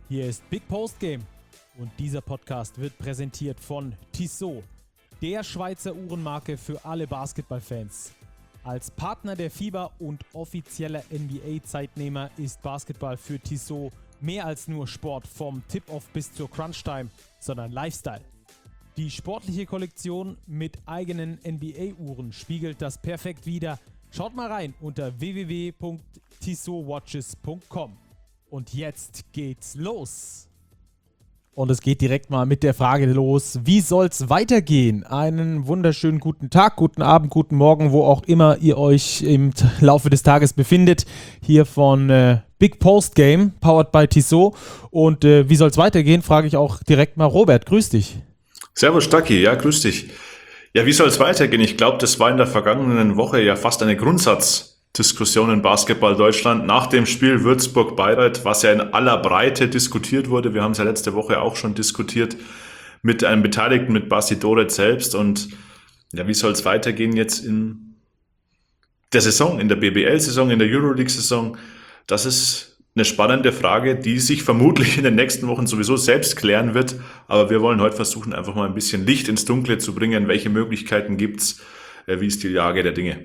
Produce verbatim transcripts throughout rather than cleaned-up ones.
Hier ist Big Post Game und dieser Podcast wird präsentiert von Tissot, der Schweizer Uhrenmarke für alle Basketballfans. Als Partner der FIBA und offizieller N B A-Zeitnehmer ist Basketball für Tissot mehr als nur Sport vom Tip-Off bis zur Crunch-Time, sondern Lifestyle. Die sportliche Kollektion mit eigenen N B A-Uhren spiegelt das perfekt wider. Schaut mal rein unter w w w punkt tissot watches punkt com. Und jetzt geht's los. Und es geht direkt mal mit der Frage los, wie soll's weitergehen? Einen wunderschönen guten Tag, guten Abend, guten Morgen, wo auch immer ihr euch im Laufe des Tages befindet. Hier von äh, Big Post Game, powered by Tissot. Und äh, wie soll's weitergehen, frage ich auch direkt mal Robert. Grüß dich. Servus Stacki, ja, grüß dich. Ja, wie soll's weitergehen? Ich glaube, das war in der vergangenen Woche ja fast eine Grundsatzdiskussion in Basketball Deutschland nach dem Spiel Würzburg-Bayreuth, was ja in aller Breite diskutiert wurde. Wir haben es ja letzte Woche auch schon diskutiert mit einem Beteiligten, mit Basti Doret selbst. Und ja, wie soll es weitergehen jetzt in der Saison, in der B B L-Saison, in der Euroleague-Saison? Das ist eine spannende Frage, die sich vermutlich in den nächsten Wochen sowieso selbst klären wird. Aber wir wollen heute versuchen, einfach mal ein bisschen Licht ins Dunkle zu bringen. Welche Möglichkeiten gibt's? Wie ist die Lage der Dinge?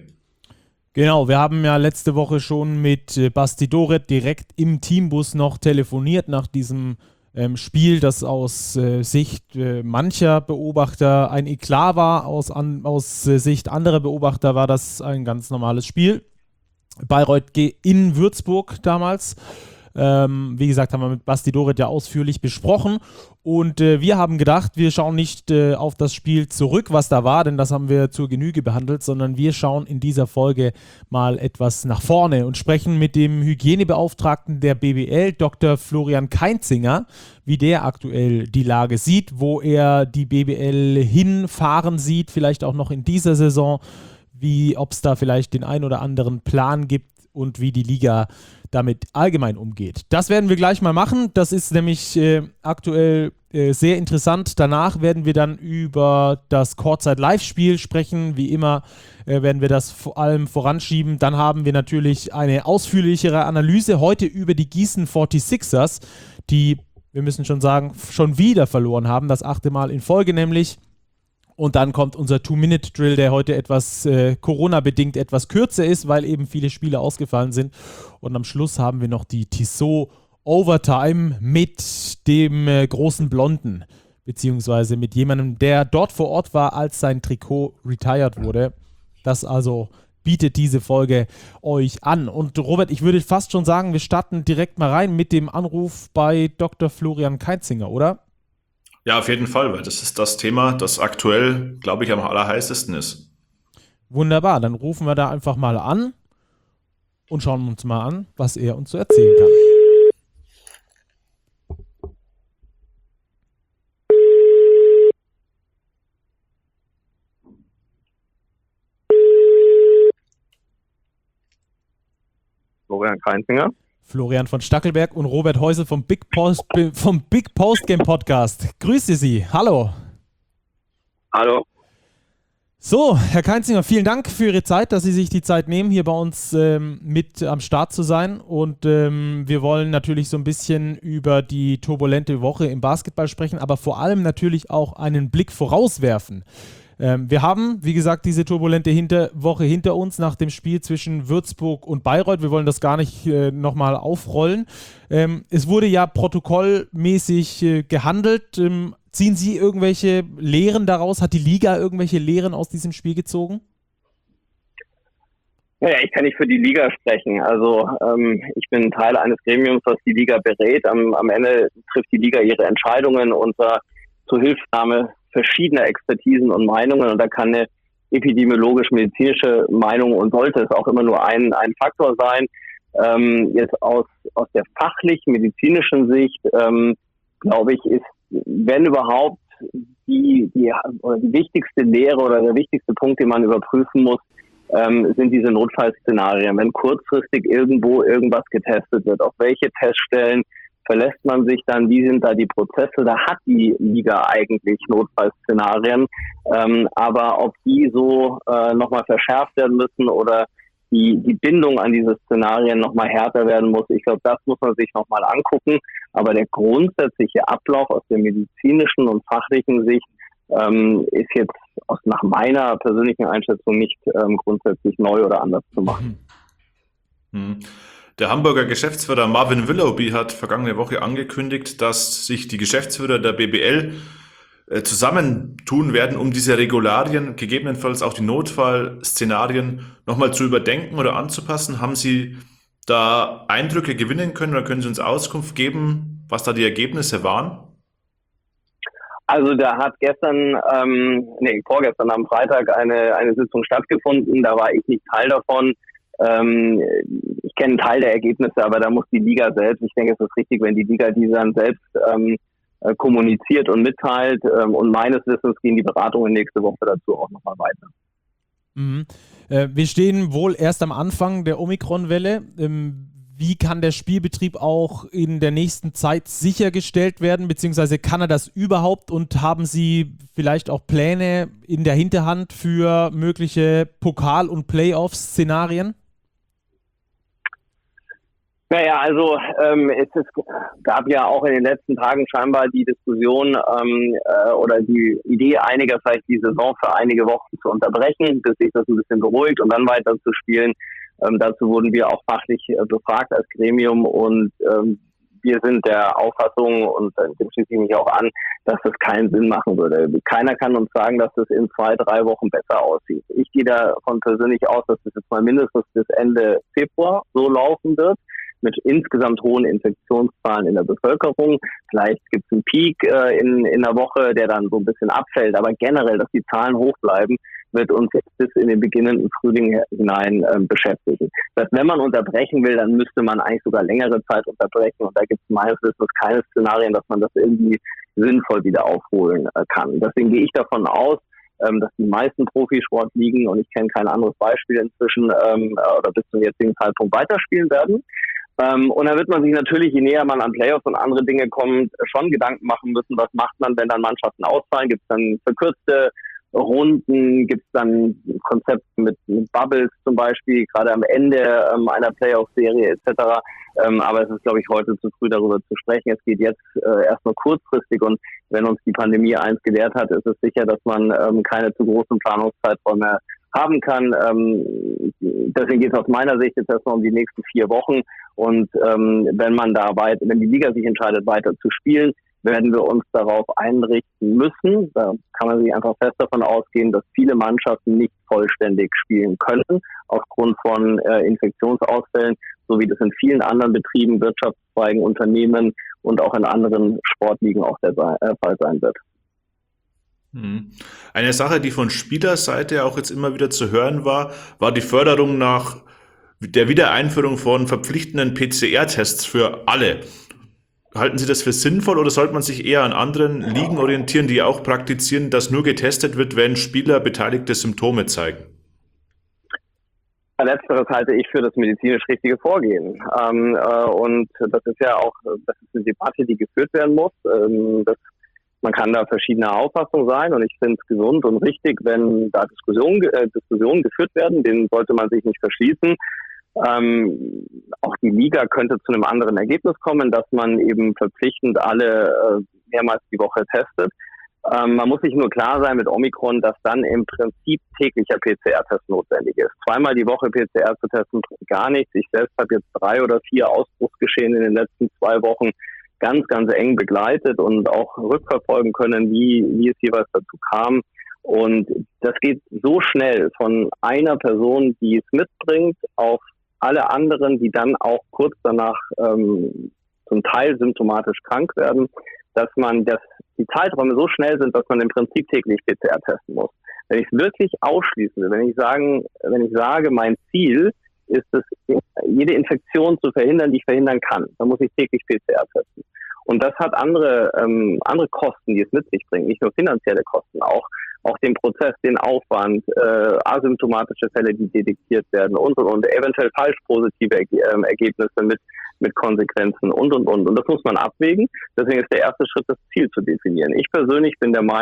Genau, wir haben ja letzte Woche schon mit äh, Basti Doret direkt im Teambus noch telefoniert nach diesem ähm, Spiel, das aus äh, Sicht äh, mancher Beobachter ein Eklat war. Aus, an, aus äh, Sicht anderer Beobachter war das ein ganz normales Spiel. Bayreuth in Würzburg damals. Ähm, wie gesagt, haben wir mit Basti Doret ja ausführlich besprochen und äh, wir haben gedacht, wir schauen nicht äh, auf das Spiel zurück, was da war, denn das haben wir zur Genüge behandelt, sondern wir schauen in dieser Folge mal etwas nach vorne und sprechen mit dem Hygienebeauftragten der B B L, Doktor Florian Kainzinger, wie der aktuell die Lage sieht, wo er die B B L hinfahren sieht, vielleicht auch noch in dieser Saison, wie ob es da vielleicht den ein oder anderen Plan gibt und wie die Liga damit allgemein umgeht. Das werden wir gleich mal machen. Das ist nämlich äh, aktuell äh, sehr interessant. Danach werden wir dann über das Courtside-Live-Spiel sprechen. Wie immer äh, werden wir das vor allem voranschieben. Dann haben wir natürlich eine ausführlichere Analyse heute über die Gießen forty-sixers, die, wir müssen schon sagen, schon wieder verloren haben. Das achte Mal in Folge nämlich. Und dann kommt unser Two-Minute-Drill, der heute etwas äh, Corona-bedingt etwas kürzer ist, weil eben viele Spiele ausgefallen sind. Und am Schluss haben wir noch die Tissot Overtime mit dem äh, großen Blonden, beziehungsweise mit jemandem, der dort vor Ort war, als sein Trikot retired wurde. Das also bietet diese Folge euch an. Und Robert, ich würde fast schon sagen, wir starten direkt mal rein mit dem Anruf bei Doktor Florian Kainzinger, oder? Ja, auf jeden Fall, weil das ist das Thema, das aktuell, glaube ich, am allerheißesten ist. Wunderbar, dann rufen wir da einfach mal an und schauen uns mal an, was er uns so erzählen kann. Florian Kainzinger. Florian von Stackelberg und Robert Heusel vom Big Post, vom Big Post Game Podcast. Grüße Sie. Hallo. Hallo. So, Herr Kainzinger, vielen Dank für Ihre Zeit, dass Sie sich die Zeit nehmen, hier bei uns ähm, mit am Start zu sein. Und ähm, wir wollen natürlich so ein bisschen über die turbulente Woche im Basketball sprechen, aber vor allem natürlich auch einen Blick vorauswerfen. Ähm, wir haben, wie gesagt, diese turbulente hinter Woche hinter uns nach dem Spiel zwischen Würzburg und Bayreuth. Wir wollen das gar nicht äh, nochmal aufrollen. Ähm, es wurde ja protokollmäßig äh, gehandelt. Ähm, ziehen Sie irgendwelche Lehren daraus? Hat die Liga irgendwelche Lehren aus diesem Spiel gezogen? Naja, ich kann nicht für die Liga sprechen. Also ähm, ich bin Teil eines Gremiums, das die Liga berät. Am, am Ende trifft die Liga ihre Entscheidungen unter Zuhilfenahme verschiedener Expertisen und Meinungen, und da kann eine epidemiologisch-medizinische Meinung und sollte es auch immer nur ein, ein Faktor sein. Ähm, jetzt aus, aus der fachlich-medizinischen Sicht, ähm, glaube ich, ist, wenn überhaupt, die, die, oder die wichtigste Lehre oder der wichtigste Punkt, den man überprüfen muss, ähm, sind diese Notfallszenarien. Wenn kurzfristig irgendwo irgendwas getestet wird, auf welche Teststellen verlässt man sich dann, wie sind da die Prozesse, da hat die Liga eigentlich Notfallszenarien, ähm, aber ob die so äh, nochmal verschärft werden müssen oder die, die Bindung an diese Szenarien nochmal härter werden muss. Ich glaube, das muss man sich nochmal angucken. Aber der grundsätzliche Ablauf aus der medizinischen und fachlichen Sicht ähm, ist jetzt aus, nach meiner persönlichen Einschätzung nicht ähm, grundsätzlich neu oder anders zu machen. Mhm. Der Hamburger Geschäftsführer Marvin Willoughby hat vergangene Woche angekündigt, dass sich die Geschäftsführer der B B L äh, zusammentun werden, um diese Regularien, gegebenenfalls auch die Notfallszenarien, nochmal zu überdenken oder anzupassen. Haben Sie da Eindrücke gewinnen können oder können Sie uns Auskunft geben, was da die Ergebnisse waren? Also da hat gestern, ähm, nee, vorgestern am Freitag eine, eine Sitzung stattgefunden, da war ich nicht Teil davon. Ähm, ich kenne einen Teil der Ergebnisse, aber da muss die Liga selbst, ich denke, es ist richtig, wenn die Liga diese dann selbst ähm, äh, kommuniziert und mitteilt. Ähm, und meines Wissens gehen die Beratungen nächste Woche dazu auch nochmal weiter. Mhm. Äh, wir stehen wohl erst am Anfang der Omikron-Welle. Ähm, wie kann der Spielbetrieb auch in der nächsten Zeit sichergestellt werden, beziehungsweise kann er das überhaupt, und haben Sie vielleicht auch Pläne in der Hinterhand für mögliche Pokal- und Playoff-Szenarien? Naja, also ähm, es ist, gab ja auch in den letzten Tagen scheinbar die Diskussion ähm, äh, oder die Idee einiger, vielleicht die Saison für einige Wochen zu unterbrechen, bis sich das ein bisschen beruhigt und dann weiter zu spielen. Ähm, dazu wurden wir auch fachlich äh, befragt als Gremium und ähm, wir sind der Auffassung, und äh, dem schließe ich mich auch an, dass das keinen Sinn machen würde. Keiner kann uns sagen, dass das in zwei, drei Wochen besser aussieht. Ich gehe davon persönlich aus, dass das jetzt mal mindestens bis Ende Februar so laufen wird, mit insgesamt hohen Infektionszahlen in der Bevölkerung. Vielleicht gibt es einen Peak äh, in, in der Woche, der dann so ein bisschen abfällt. Aber generell, dass die Zahlen hoch bleiben, wird uns jetzt bis in den beginnenden Frühling hinein äh, beschäftigen. Das heißt, wenn man unterbrechen will, dann müsste man eigentlich sogar längere Zeit unterbrechen. Und da gibt es meines Wissens keine Szenarien, dass man das irgendwie sinnvoll wieder aufholen äh, kann. Deswegen gehe ich davon aus, ähm, dass die meisten Profisportligen, und ich kenne kein anderes Beispiel inzwischen, ähm, oder bis zum jetzigen Zeitpunkt weiterspielen werden. Ähm, und da wird man sich natürlich, je näher man an Playoffs und andere Dinge kommt, schon Gedanken machen müssen, was macht man, wenn dann Mannschaften ausfallen? Gibt es dann verkürzte Runden? Gibt es dann Konzepte mit, mit Bubbles zum Beispiel, gerade am Ende ähm, einer Playoff-Serie et cetera. Ähm, aber es ist, glaube ich, heute zu früh darüber zu sprechen. Es geht jetzt äh, erstmal kurzfristig, und wenn uns die Pandemie eins gelehrt hat, ist es sicher, dass man ähm, keine zu großen Planungszeiträume haben kann. Ähm, deswegen geht es aus meiner Sicht jetzt erstmal um die nächsten vier Wochen. Und ähm, wenn man da weit, wenn die Liga sich entscheidet, weiter zu spielen, werden wir uns darauf einrichten müssen. Da kann man sich einfach fest davon ausgehen, dass viele Mannschaften nicht vollständig spielen können, aufgrund von äh, Infektionsausfällen, so wie das in vielen anderen Betrieben, Wirtschaftszweigen, Unternehmen und auch in anderen Sportligen auch der äh, Fall sein wird. Eine Sache, die von Spielerseite auch jetzt immer wieder zu hören war, war die Förderung nach der Wiedereinführung von verpflichtenden P C R-Tests für alle. Halten Sie das für sinnvoll, oder sollte man sich eher an anderen Ligen orientieren, die auch praktizieren, dass nur getestet wird, wenn Spieler beteiligte Symptome zeigen? Letzteres halte ich für das medizinisch richtige Vorgehen. Ähm, äh, und das ist ja auch, das ist eine Debatte, die geführt werden muss. Ähm, das Man kann da verschiedener Auffassung sein, und ich finde es gesund und richtig, wenn da Diskussionen, äh, Diskussionen geführt werden, denen sollte man sich nicht verschließen. Ähm, auch die Liga könnte zu einem anderen Ergebnis kommen, dass man eben verpflichtend alle äh, mehrmals die Woche testet. Ähm, man muss sich nur klar sein mit Omikron, dass dann im Prinzip täglicher P C R-Test notwendig ist. Zweimal die Woche P C R zu testen, gar nichts. Ich selbst habe jetzt drei oder vier Ausbruchsgeschehen in den letzten zwei Wochen ganz, ganz eng begleitet und auch rückverfolgen können, wie, wie es jeweils dazu kam. Und das geht so schnell von einer Person, die es mitbringt, auf alle anderen, die dann auch kurz danach ähm, zum Teil symptomatisch krank werden, dass man das, die Zeiträume so schnell sind, dass man im Prinzip täglich P C R testen muss. Wenn ich es wirklich ausschließen will, wenn ich sagen, wenn ich sage, mein Ziel ist es, jede Infektion zu verhindern, die ich verhindern kann, dann muss ich täglich P C R testen. Und das hat andere ähm, andere Kosten, die es mit sich bringt, nicht nur finanzielle Kosten, auch auch den Prozess, den Aufwand, äh, asymptomatische Fälle, die detektiert werden und und und, eventuell falsch positive Erge- äh, Ergebnisse mit mit Konsequenzen und und und. Und das muss man abwägen. Deswegen ist der erste Schritt, das Ziel zu definieren. Ich persönlich bin der Meinung,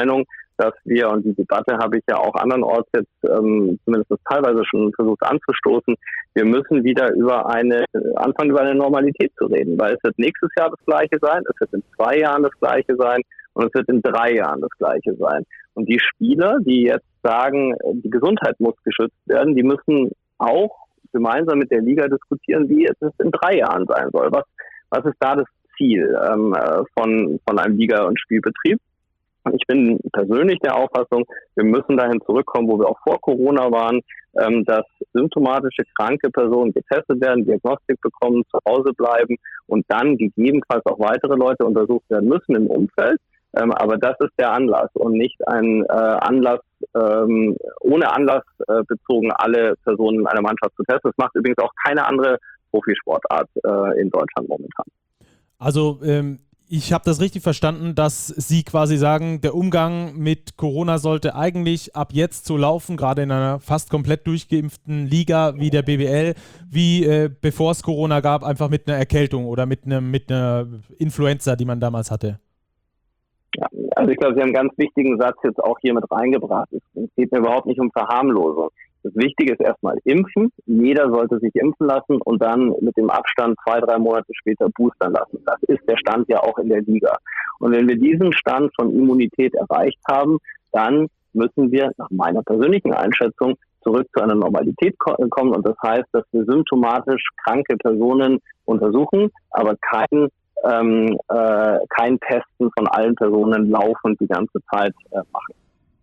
dass wir, und die Debatte habe ich ja auch andernorts jetzt ähm, zumindest teilweise schon versucht anzustoßen, wir müssen wieder über eine, anfangen über eine Normalität zu reden, weil es wird nächstes Jahr das Gleiche sein, es wird in zwei Jahren das Gleiche sein und es wird in drei Jahren das Gleiche sein. Und die Spieler, die jetzt sagen, die Gesundheit muss geschützt werden, die müssen auch gemeinsam mit der Liga diskutieren, wie es in drei Jahren sein soll. Was, was ist da das Ziel ähm, von, von einem Liga- und Spielbetrieb? Ich bin persönlich der Auffassung, wir müssen dahin zurückkommen, wo wir auch vor Corona waren, ähm, dass symptomatische kranke Personen getestet werden, Diagnostik bekommen, zu Hause bleiben und dann gegebenenfalls auch weitere Leute untersucht werden müssen im Umfeld. Ähm, aber das ist der Anlass und nicht ein äh, Anlass, ähm, ohne Anlass äh, bezogen alle Personen in einer Mannschaft zu testen. Das macht übrigens auch keine andere Profisportart äh, in Deutschland momentan. Also ähm ich habe das richtig verstanden, dass Sie quasi sagen, der Umgang mit Corona sollte eigentlich ab jetzt so laufen, gerade in einer fast komplett durchgeimpften Liga wie der B B L, wie äh, bevor es Corona gab, einfach mit einer Erkältung oder mit, ne, mit einer Influenza, die man damals hatte. Ja, also ich glaube, Sie haben einen ganz wichtigen Satz jetzt auch hier mit reingebracht. Es geht mir überhaupt nicht um Verharmlosung. Das Wichtige ist erstmal impfen. Jeder sollte sich impfen lassen und dann mit dem Abstand zwei, drei Monate später boostern lassen. Das ist der Stand ja auch in der Liga. Und wenn wir diesen Stand von Immunität erreicht haben, dann müssen wir nach meiner persönlichen Einschätzung zurück zu einer Normalität kommen. Und das heißt, dass wir symptomatisch kranke Personen untersuchen, aber kein, ähm, äh, kein Testen von allen Personen laufend die ganze Zeit äh, machen.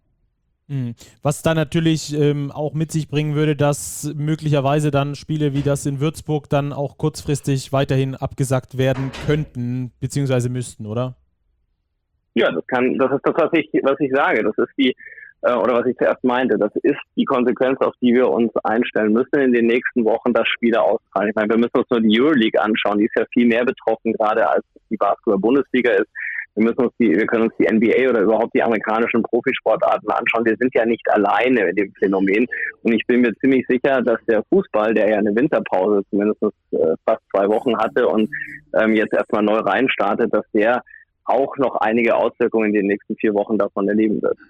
Was dann natürlich ähm, auch mit sich bringen würde, dass möglicherweise dann Spiele wie das in Würzburg dann auch kurzfristig weiterhin abgesagt werden könnten, beziehungsweise müssten, oder? Ja, das kann, das ist das, was ich, was ich sage. Das ist die, äh, oder was ich zuerst meinte, das ist die Konsequenz, auf die wir uns einstellen müssen in den nächsten Wochen, dass Spiele ausfallen. Ich meine, wir müssen uns nur die Euroleague anschauen, die ist ja viel mehr betroffen, gerade als die Basketball-Bundesliga ist. Wir müssen uns die, wir können uns die N B A oder überhaupt die amerikanischen Profisportarten anschauen. Wir sind ja nicht alleine in dem Phänomen. Und ich bin mir ziemlich sicher, dass der Fußball, der ja eine Winterpause zumindest äh, fast zwei Wochen hatte und ähm, jetzt erstmal neu reinstartet, dass der auch noch einige Auswirkungen in den nächsten vier Wochen davon erleben wird.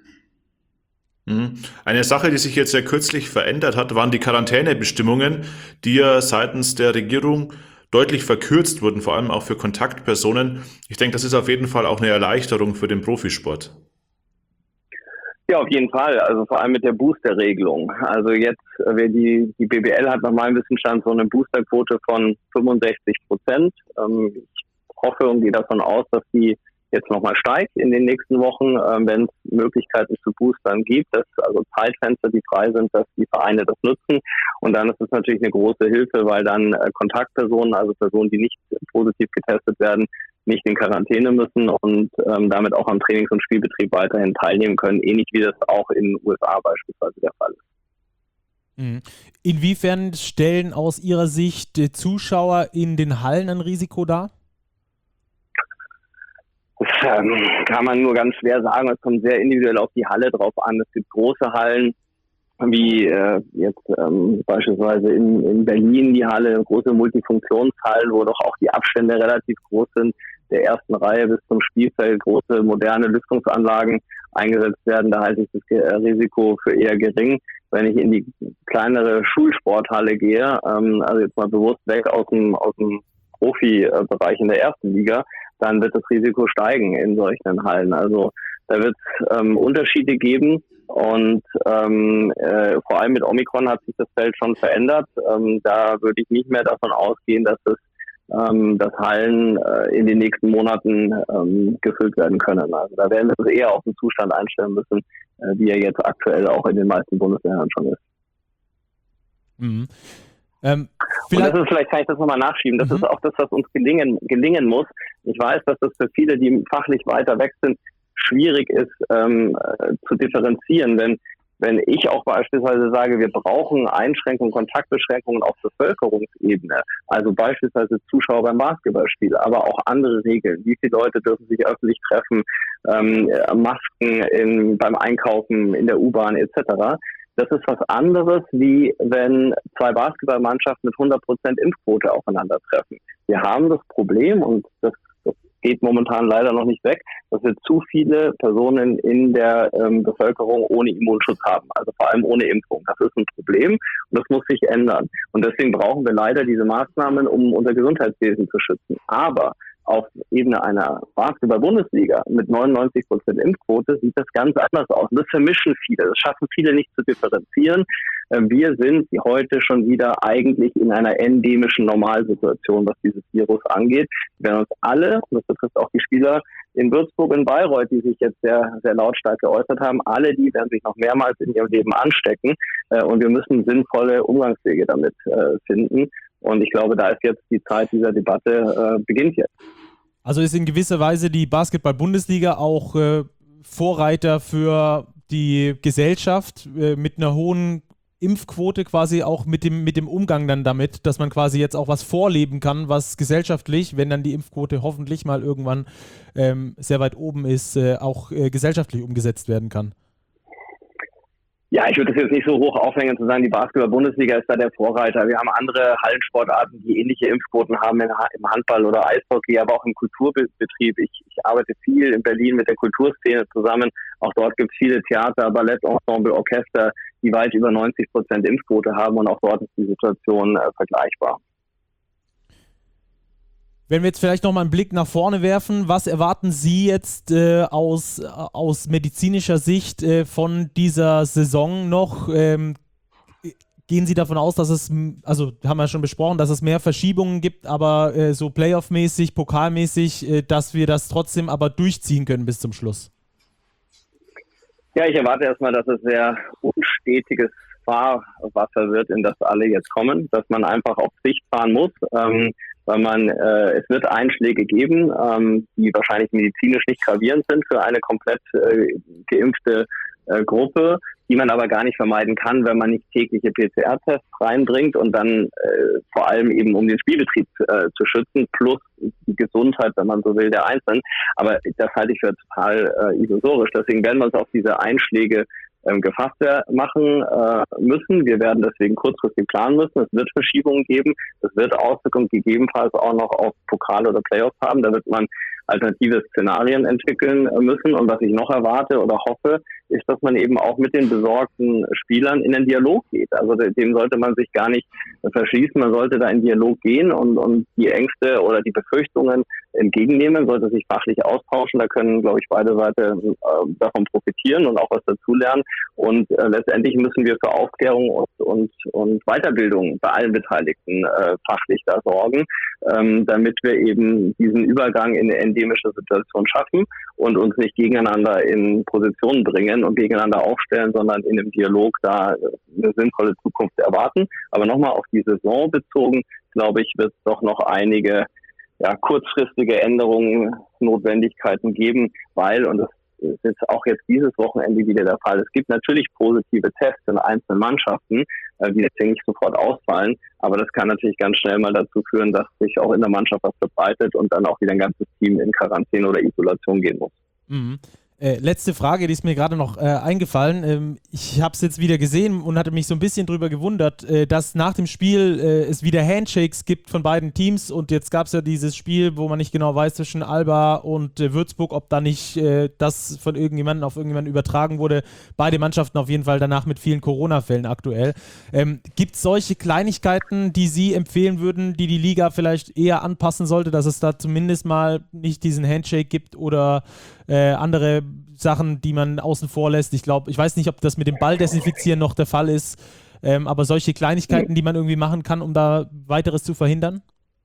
Eine Sache, die sich jetzt sehr kürzlich verändert hat, waren die Quarantänebestimmungen, die ja seitens der Regierung deutlich verkürzt wurden, vor allem auch für Kontaktpersonen. Ich denke, das ist auf jeden Fall auch eine Erleichterung für den Profisport. Ja, auf jeden Fall. Also vor allem mit der Booster-Regelung. Also jetzt, die, die B B L hat nach meinem Wissensstand so eine Boosterquote von fünfundsechzig Prozent. Ich hoffe und gehe davon aus, dass die jetzt nochmal steigt in den nächsten Wochen, wenn es Möglichkeiten zu Boostern gibt, dass also Zeitfenster, die frei sind, dass die Vereine das nutzen. Und dann ist es natürlich eine große Hilfe, weil dann Kontaktpersonen, also Personen, die nicht positiv getestet werden, nicht in Quarantäne müssen und ähm, damit auch am Trainings- und Spielbetrieb weiterhin teilnehmen können, ähnlich wie das auch in den U S A beispielsweise der Fall ist. Inwiefern stellen aus Ihrer Sicht die Zuschauer in den Hallen ein Risiko dar? Das ähm, kann man nur ganz schwer sagen. Es kommt sehr individuell auf die Halle drauf an. Es gibt große Hallen, wie äh, jetzt ähm, beispielsweise in, in Berlin die Halle, große Multifunktionshallen, wo doch auch die Abstände relativ groß sind, der ersten Reihe bis zum Spielfeld, große moderne Lüftungsanlagen eingesetzt werden. Da halte ich das Risiko für eher gering. Wenn ich in die kleinere Schulsporthalle gehe, ähm, also jetzt mal bewusst weg aus dem, aus dem Profibereich in der ersten Liga, dann wird das Risiko steigen in solchen Hallen. Also da wird es ähm, Unterschiede geben und ähm, äh, vor allem mit Omikron hat sich das Feld schon verändert. Ähm, da würde ich nicht mehr davon ausgehen, dass es ähm, dass Hallen äh, in den nächsten Monaten ähm, gefüllt werden können. Also da werden wir uns eher auf den Zustand einstellen müssen, äh, wie er jetzt aktuell auch in den meisten Bundesländern schon ist. Mhm. Ähm, und das ist, vielleicht kann ich das nochmal nachschieben, das mhm. ist auch das, was uns gelingen, gelingen muss. Ich weiß, dass das für viele, die fachlich weiter weg sind, schwierig ist ähm, äh, zu differenzieren, wenn wenn ich auch beispielsweise sage, wir brauchen Einschränkungen, Kontaktbeschränkungen auf Bevölkerungsebene, also beispielsweise Zuschauer beim Basketballspiel, aber auch andere Regeln. Wie viele Leute dürfen sich öffentlich treffen, ähm, Masken in, beim Einkaufen in der U-Bahn et cetera. Das ist was anderes, wie wenn zwei Basketballmannschaften mit hundert Prozent Impfquote aufeinandertreffen. Wir haben das Problem, und das, das geht momentan leider noch nicht weg, dass wir zu viele Personen in der ähm, Bevölkerung ohne Immunschutz haben, also vor allem ohne Impfung. Das ist ein Problem und das muss sich ändern. Und deswegen brauchen wir leider diese Maßnahmen, um unser Gesundheitswesen zu schützen. Aber auf Ebene einer Basketball-Bundesliga mit neunundneunzig Prozent Impfquote sieht das ganz anders aus. Und das vermischen viele, das schaffen viele nicht zu differenzieren. Wir sind heute schon wieder eigentlich in einer endemischen Normalsituation, was dieses Virus angeht. Wir werden uns alle, und das betrifft auch die Spieler in Würzburg und Bayreuth, die sich jetzt sehr, sehr lautstark geäußert haben, alle die werden sich noch mehrmals in ihrem Leben anstecken. Und wir müssen sinnvolle Umgangswege damit finden. Und ich glaube, da ist jetzt die Zeit dieser Debatte, beginnt jetzt. Also ist in gewisser Weise die Basketball-Bundesliga auch äh, Vorreiter für die Gesellschaft äh, mit einer hohen Impfquote, quasi auch mit dem, mit dem Umgang dann damit, dass man quasi jetzt auch was vorleben kann, was gesellschaftlich, wenn dann die Impfquote hoffentlich mal irgendwann ähm, sehr weit oben ist, äh, auch äh, gesellschaftlich umgesetzt werden kann. Ja, ich würde das jetzt nicht so hoch aufhängen zu sagen, die Basketball-Bundesliga ist da der Vorreiter. Wir haben andere Hallensportarten, die ähnliche Impfquoten haben im Handball oder Eishockey, aber auch im Kulturbetrieb. Ich, ich arbeite viel in Berlin mit der Kulturszene zusammen. Auch dort gibt es viele Theater, Ballettensemble, Orchester, die weit über neunzig Prozent Impfquote haben und auch dort ist die Situation äh, vergleichbar. Wenn wir jetzt vielleicht nochmal einen Blick nach vorne werfen, was erwarten Sie jetzt äh, aus, aus medizinischer Sicht äh, von dieser Saison noch? Ähm, gehen Sie davon aus, dass es, also haben wir schon besprochen, dass es mehr Verschiebungen gibt, aber äh, so Playoff-mäßig, pokalmäßig, äh, dass wir das trotzdem aber durchziehen können bis zum Schluss? Ja, ich erwarte erstmal, dass es sehr unstetiges Fahrwasser wird, in das alle jetzt kommen, dass man einfach auf Sicht fahren muss. Ähm, weil man, äh, es wird Einschläge geben, ähm, die wahrscheinlich medizinisch nicht gravierend sind für eine komplett äh, geimpfte äh, Gruppe, die man aber gar nicht vermeiden kann, wenn man nicht tägliche P C R-Tests reinbringt und dann äh, vor allem eben um den Spielbetrieb äh, zu schützen, plus die Gesundheit, wenn man so will, der Einzelnen. Aber das halte ich für total äh, illusorisch. Deswegen werden wir uns auf diese Einschläge ähm, gefasst machen äh, müssen. Wir werden deswegen kurzfristig planen müssen. Es wird Verschiebungen geben. Es wird Auswirkungen gegebenenfalls auch noch auf Pokal oder Playoffs haben. Da wird man alternative Szenarien entwickeln müssen. Und was ich noch erwarte oder hoffe, ist, dass man eben auch mit den besorgten Spielern in den Dialog geht. Also dem sollte man sich gar nicht verschließen. Man sollte da in Dialog gehen und, und die Ängste oder die Befürchtungen entgegennehmen, sollte sich fachlich austauschen. Da können, glaube ich, beide Seiten äh, davon profitieren und auch was dazulernen. Und äh, letztendlich müssen wir für Aufklärung und, und, und Weiterbildung bei allen Beteiligten äh, fachlich da sorgen, ähm, damit wir eben diesen Übergang in eine endemische Situation schaffen und uns nicht gegeneinander in Positionen bringen und gegeneinander aufstellen, sondern in einem Dialog da eine sinnvolle Zukunft erwarten. Aber nochmal auf die Saison bezogen, glaube ich, wird es doch noch einige ja, kurzfristige Änderungen, Notwendigkeiten geben, weil, und das ist jetzt auch jetzt dieses Wochenende wieder der Fall, es gibt natürlich positive Tests in einzelnen Mannschaften, die jetzt nicht sofort ausfallen, aber das kann natürlich ganz schnell mal dazu führen, dass sich auch in der Mannschaft was verbreitet und dann auch wieder ein ganzes Team in Quarantäne oder Isolation gehen muss. Mhm. Äh, letzte Frage, die ist mir gerade noch äh, eingefallen. Ähm, ich habe es jetzt wieder gesehen und hatte mich so ein bisschen drüber gewundert, äh, dass nach dem Spiel äh, es wieder Handshakes gibt von beiden Teams und jetzt gab es ja dieses Spiel, wo man nicht genau weiß zwischen Alba und äh, Würzburg, ob da nicht äh, das von irgendjemandem auf irgendjemanden übertragen wurde. Beide Mannschaften auf jeden Fall danach mit vielen Corona-Fällen aktuell. Ähm, gibt es solche Kleinigkeiten, die Sie empfehlen würden, die die Liga vielleicht eher anpassen sollte, dass es da zumindest mal nicht diesen Handshake gibt oder äh, andere Sachen, die man außen vor lässt? Ich glaube, ich weiß nicht, ob das mit dem Ball desinfizieren noch der Fall ist, ähm, aber solche Kleinigkeiten, die man irgendwie machen kann, um da weiteres zu verhindern?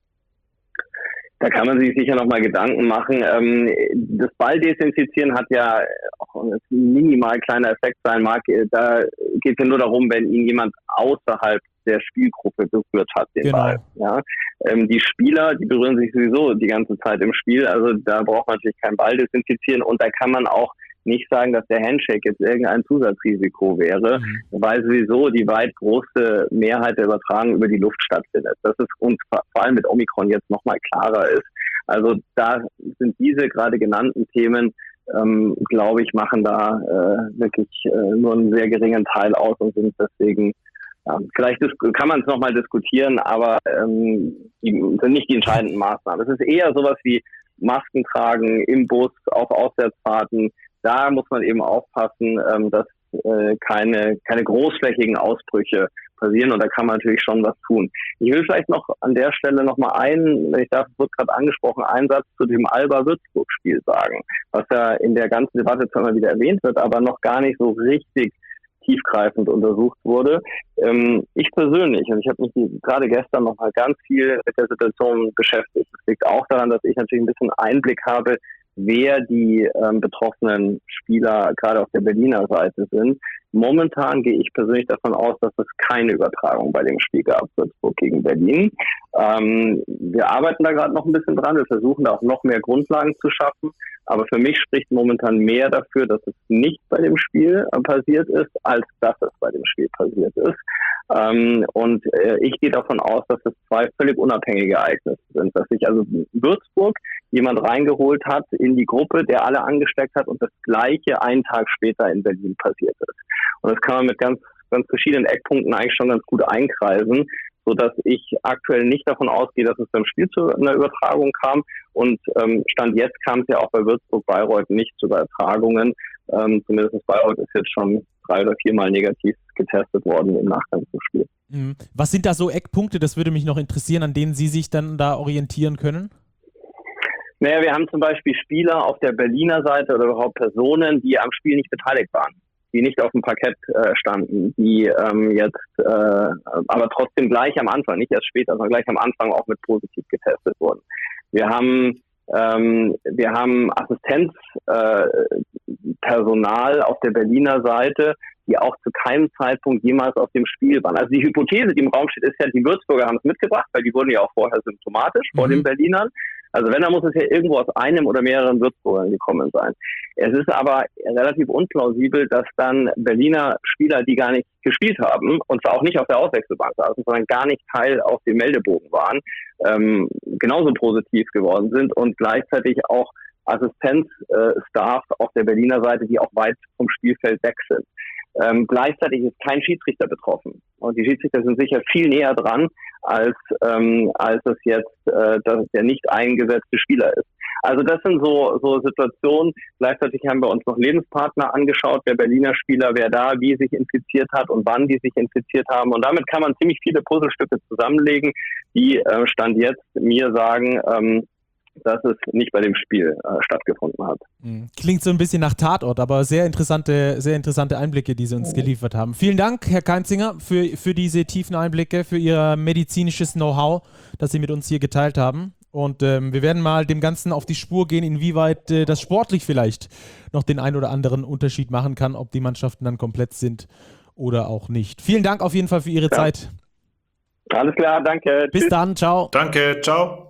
Da kann man sich sicher nochmal Gedanken machen. Ähm, das Balldesinfizieren hat ja auch ein minimal kleiner Effekt sein mag. Da geht es ja nur darum, wenn ihn jemand außerhalb der Spielgruppe berührt hat, den genau. Ball. Ja? Ähm, die Spieler, die berühren sich sowieso die ganze Zeit im Spiel. Also da braucht man natürlich kein Ball desinfizieren und da kann man auch nicht sagen, dass der Handshake jetzt irgendein Zusatzrisiko wäre, mhm. weil sowieso die weit große Mehrheit der Übertragung über die Luft stattfindet. Das ist uns vor allem mit Omikron jetzt nochmal klarer ist. Also da sind diese gerade genannten Themen, ähm, glaube ich, machen da äh, wirklich äh, nur einen sehr geringen Teil aus und sind deswegen, ja, vielleicht kann man es nochmal diskutieren, aber ähm, die sind nicht die entscheidenden Maßnahmen. Es ist eher sowas wie Masken tragen, im Bus, auf Auswärtsfahrten. Da muss man eben aufpassen, ähm, dass äh, keine, keine großflächigen Ausbrüche passieren, und da kann man natürlich schon was tun. Ich will vielleicht noch an der Stelle noch mal einen, wenn ich darf, es wird gerade angesprochen, einen Satz zu dem Alba-Würzburg-Spiel sagen, was ja in der ganzen Debatte zwar immer wieder erwähnt wird, aber noch gar nicht so richtig tiefgreifend untersucht wurde. Ähm, ich persönlich, und ich habe mich gerade gestern noch mal ganz viel mit der Situation beschäftigt. Das liegt auch daran, dass ich natürlich ein bisschen Einblick habe, wer die ähm, betroffenen Spieler gerade auf der Berliner Seite sind. Momentan gehe ich persönlich davon aus, dass es keine Übertragung bei dem Spiel gab, Würzburg gegen Berlin. Ähm, wir arbeiten da gerade noch ein bisschen dran. Wir versuchen da auch noch mehr Grundlagen zu schaffen. Aber für mich spricht momentan mehr dafür, dass es nicht bei dem Spiel äh, passiert ist, als dass es bei dem Spiel passiert ist. Ähm, und äh, ich gehe davon aus, dass es zwei völlig unabhängige Ereignisse sind. Dass sich also Würzburg jemand reingeholt hat in die Gruppe, der alle angesteckt hat, und das Gleiche einen Tag später in Berlin passiert ist. Und das kann man mit ganz, ganz verschiedenen Eckpunkten eigentlich schon ganz gut einkreisen, so dass ich aktuell nicht davon ausgehe, dass es beim Spiel zu einer Übertragung kam. Und ähm, Stand jetzt kam es ja auch bei Würzburg-Bayreuth nicht zu Übertragungen. Ähm, zumindest Bayreuth ist jetzt schon drei oder viermal negativ getestet worden im Nachgang zum Spiel. Was sind da so Eckpunkte, das würde mich noch interessieren, an denen Sie sich dann da orientieren können? Naja, wir haben zum Beispiel Spieler auf der Berliner Seite oder überhaupt Personen, die am Spiel nicht beteiligt waren, die nicht auf dem Parkett äh, standen, die ähm, jetzt äh, aber trotzdem gleich am Anfang, nicht erst später, sondern gleich am Anfang auch mit positiv getestet wurden. Wir haben ähm, wir haben Assistenzpersonal äh, auf der Berliner Seite, die auch zu keinem Zeitpunkt jemals auf dem Spiel waren. Also die Hypothese, die im Raum steht, ist ja, die Würzburger haben es mitgebracht, weil die wurden ja auch vorher symptomatisch mhm. vor den Berlinern. Also wenn, dann muss es ja irgendwo aus einem oder mehreren Würzburgern gekommen sein. Es ist aber relativ unplausibel, dass dann Berliner Spieler, die gar nicht gespielt haben, und zwar auch nicht auf der Auswechselbank saßen, sondern gar nicht Teil auf dem Meldebogen waren, ähm, genauso positiv geworden sind, und gleichzeitig auch Assistenzstaff äh, auf der Berliner Seite, die auch weit vom Spielfeld weg sind. Ähm, gleichzeitig ist kein Schiedsrichter betroffen. Und die Schiedsrichter sind sicher viel näher dran, als ähm, als es jetzt äh, dass der nicht eingesetzte Spieler ist. Also das sind so so Situationen. Gleichzeitig haben wir uns noch Lebenspartner angeschaut, der Berliner Spieler, wer da wie sich infiziert hat und wann die sich infiziert haben. Und damit kann man ziemlich viele Puzzlestücke zusammenlegen, die äh, Stand jetzt mir sagen, ähm, dass es nicht bei dem Spiel äh, stattgefunden hat. Klingt so ein bisschen nach Tatort, aber sehr interessante, sehr interessante Einblicke, die Sie uns geliefert haben. Vielen Dank, Herr Keinzinger, für, für diese tiefen Einblicke, für Ihr medizinisches Know-how, das Sie mit uns hier geteilt haben. Und ähm, wir werden mal dem Ganzen auf die Spur gehen, inwieweit äh, das sportlich vielleicht noch den ein oder anderen Unterschied machen kann, ob die Mannschaften dann komplett sind oder auch nicht. Vielen Dank auf jeden Fall für Ihre ja. Zeit. Alles klar, danke. Bis Tschüss. dann, ciao. Danke, ciao.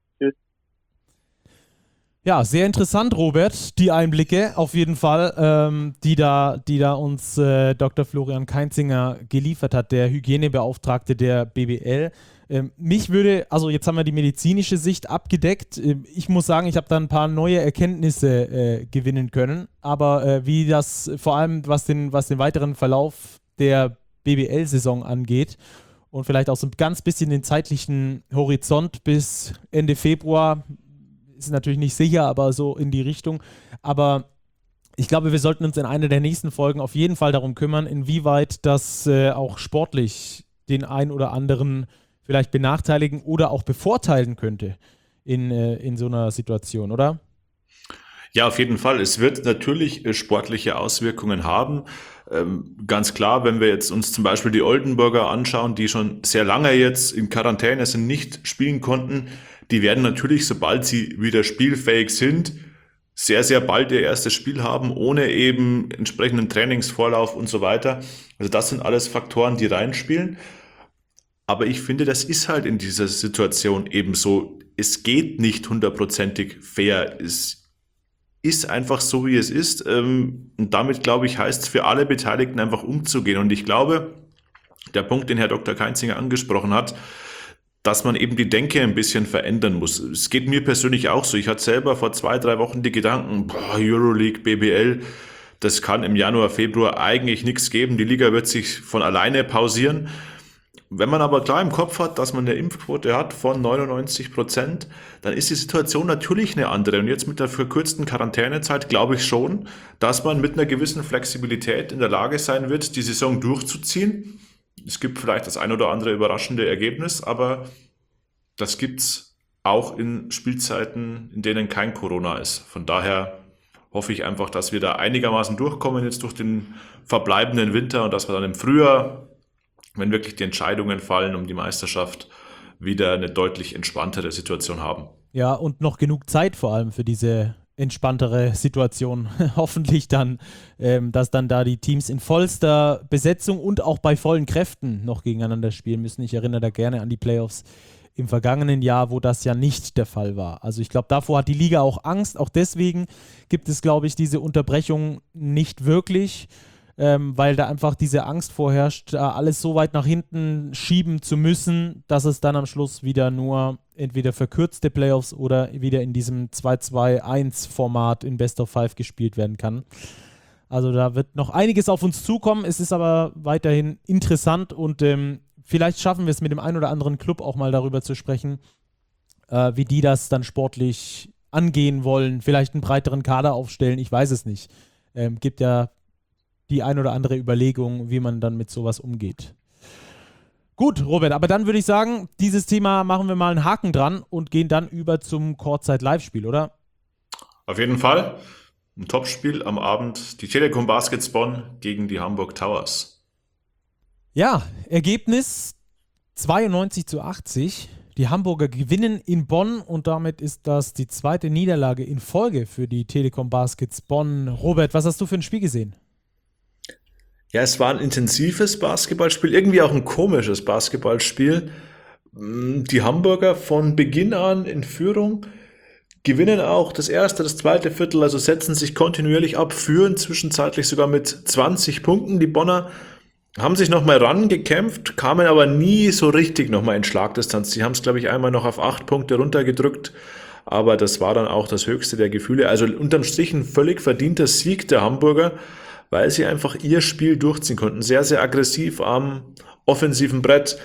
Ja, sehr interessant, Robert, die Einblicke auf jeden Fall, ähm, die da, die da uns äh, Doktor Florian Keinzinger geliefert hat, der Hygienebeauftragte der B B L. Ähm, mich würde, also jetzt haben wir die medizinische Sicht abgedeckt. Ähm, ich muss sagen, ich habe da ein paar neue Erkenntnisse äh, gewinnen können, aber äh, wie das vor allem, was den, was den weiteren Verlauf der B B L-Saison angeht und vielleicht auch so ein ganz bisschen den zeitlichen Horizont bis Ende Februar, ist natürlich nicht sicher, aber so in die Richtung. Aber ich glaube, wir sollten uns in einer der nächsten Folgen auf jeden Fall darum kümmern, inwieweit das äh, auch sportlich den ein oder anderen vielleicht benachteiligen oder auch bevorteilen könnte in, äh, in so einer Situation, oder? Ja, auf jeden Fall. Es wird natürlich äh, sportliche Auswirkungen haben. Ähm, ganz klar, wenn wir jetzt uns zum Beispiel die Oldenburger anschauen, die schon sehr lange jetzt in Quarantäne sind, nicht spielen konnten, die werden natürlich, sobald sie wieder spielfähig sind, sehr, sehr bald ihr erstes Spiel haben, ohne eben entsprechenden Trainingsvorlauf und so weiter. Also das sind alles Faktoren, die reinspielen. Aber ich finde, das ist halt in dieser Situation eben so. Es geht nicht hundertprozentig fair. Es ist einfach so, wie es ist. Und damit, glaube ich, heißt es für alle Beteiligten einfach umzugehen. Und ich glaube, der Punkt, den Herr Doktor Keinzinger angesprochen hat, dass man eben die Denke ein bisschen verändern muss. Es geht mir persönlich auch so. Ich hatte selber vor zwei, drei Wochen die Gedanken, boah, Euroleague, B B L, das kann im Januar, Februar eigentlich nichts geben. Die Liga wird sich von alleine pausieren. Wenn man aber klar im Kopf hat, dass man eine Impfquote hat von neunundneunzig Prozent, dann ist die Situation natürlich eine andere. Und jetzt mit der verkürzten Quarantänezeit glaube ich schon, dass man mit einer gewissen Flexibilität in der Lage sein wird, die Saison durchzuziehen. Es gibt vielleicht das ein oder andere überraschende Ergebnis, aber das gibt's auch in Spielzeiten, in denen kein Corona ist. Von daher hoffe ich einfach, dass wir da einigermaßen durchkommen jetzt durch den verbleibenden Winter und dass wir dann im Frühjahr, wenn wirklich die Entscheidungen fallen um die Meisterschaft, wieder eine deutlich entspanntere Situation haben. Ja, und noch genug Zeit vor allem für diese entspanntere Situation. Hoffentlich dann, ähm, dass dann da die Teams in vollster Besetzung und auch bei vollen Kräften noch gegeneinander spielen müssen. Ich erinnere da gerne an die Playoffs im vergangenen Jahr, wo das ja nicht der Fall war. Also ich glaube, davor hat die Liga auch Angst. Auch deswegen gibt es, glaube ich, diese Unterbrechung nicht wirklich. Ähm, weil da einfach diese Angst vorherrscht, da alles so weit nach hinten schieben zu müssen, dass es dann am Schluss wieder nur entweder verkürzte Playoffs oder wieder in diesem zwei zwei eins Format in Best of Five gespielt werden kann. Also da wird noch einiges auf uns zukommen. Es ist aber weiterhin interessant und ähm, vielleicht schaffen wir es mit dem einen oder anderen Club auch mal darüber zu sprechen, äh, wie die das dann sportlich angehen wollen. Vielleicht einen breiteren Kader aufstellen, ich weiß es nicht. Ähm, gibt ja die ein oder andere Überlegung, wie man dann mit sowas umgeht. Gut, Robert, aber dann würde ich sagen, dieses Thema machen wir mal einen Haken dran und gehen dann über zum Courtside-Live-Spiel, oder? Auf jeden Fall. Ein Topspiel am Abend. Die Telekom Baskets Bonn gegen die Hamburg Towers. Ja, Ergebnis zweiundneunzig zu achtzig. Die Hamburger gewinnen in Bonn und damit ist das die zweite Niederlage in Folge für die Telekom Baskets Bonn. Robert, was hast du für ein Spiel gesehen? Ja, es war ein intensives Basketballspiel, irgendwie auch ein komisches Basketballspiel. Die Hamburger von Beginn an in Führung, gewinnen auch das erste, das zweite Viertel, also setzen sich kontinuierlich ab, führen zwischenzeitlich sogar mit zwanzig Punkten. Die Bonner haben sich nochmal rangekämpft, kamen aber nie so richtig nochmal in Schlagdistanz. Sie haben es, glaube ich, einmal noch auf acht Punkte runtergedrückt, aber das war dann auch das höchste der Gefühle. Also unterm Strich ein völlig verdienter Sieg der Hamburger, weil sie einfach ihr Spiel durchziehen konnten. Sehr, sehr aggressiv am offensiven Brett,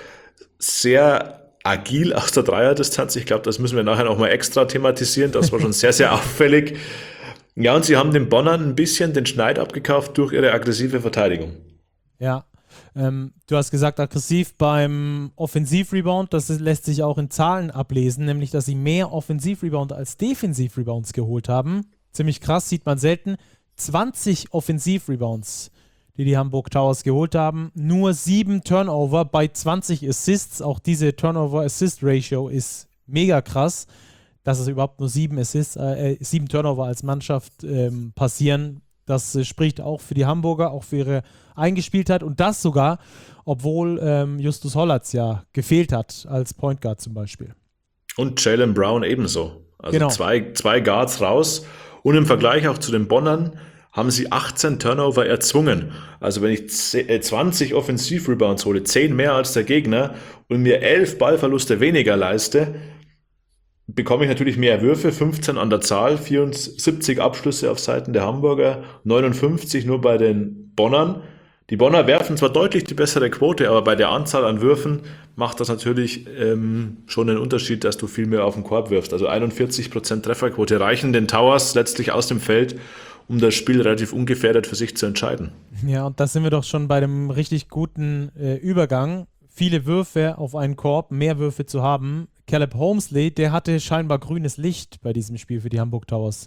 sehr agil aus der Dreierdistanz. Ich glaube, das müssen wir nachher nochmal extra thematisieren. Das war schon sehr, sehr auffällig. Ja, und sie haben den Bonnern ein bisschen den Schneid abgekauft durch ihre aggressive Verteidigung. Ja, ähm, du hast gesagt, aggressiv beim Offensivrebound. Das lässt sich auch in Zahlen ablesen, nämlich, dass sie mehr Offensivrebound als Defensivrebounds geholt haben. Ziemlich krass, sieht man selten. zwanzig Offensivrebounds, die die Hamburg Towers geholt haben. Nur sieben Turnover bei zwanzig Assists. Auch diese Turnover-Assist-Ratio ist mega krass, dass es überhaupt nur sieben Assists, äh, sieben Turnover als Mannschaft ähm, passieren. Das äh, spricht auch für die Hamburger, auch für ihre Eingespieltheit. Und das sogar, obwohl ähm, Justus Hollatz ja gefehlt hat, als Point Guard zum Beispiel. Und Jaylen Brown ebenso. Also genau. zwei, zwei Guards raus. Und im Vergleich auch zu den Bonnern haben sie achtzehn Turnover erzwungen. Also wenn ich zwanzig Offensivrebounds hole, zehn mehr als der Gegner und mir elf Ballverluste weniger leiste, bekomme ich natürlich mehr Würfe, fünfzehn an der Zahl, vierundsiebzig Abschlüsse auf Seiten der Hamburger, neunundfünfzig nur bei den Bonnern. Die Bonner werfen zwar deutlich die bessere Quote, aber bei der Anzahl an Würfen macht das natürlich ähm, schon einen Unterschied, dass du viel mehr auf den Korb wirfst. Also einundvierzig Prozent Trefferquote reichen den Towers letztlich aus dem Feld, um das Spiel relativ ungefährdet für sich zu entscheiden. Ja, und da sind wir doch schon bei dem richtig guten äh, Übergang. Viele Würfe auf einen Korb, mehr Würfe zu haben. Caleb Homesley, der hatte scheinbar grünes Licht bei diesem Spiel für die Hamburg Towers.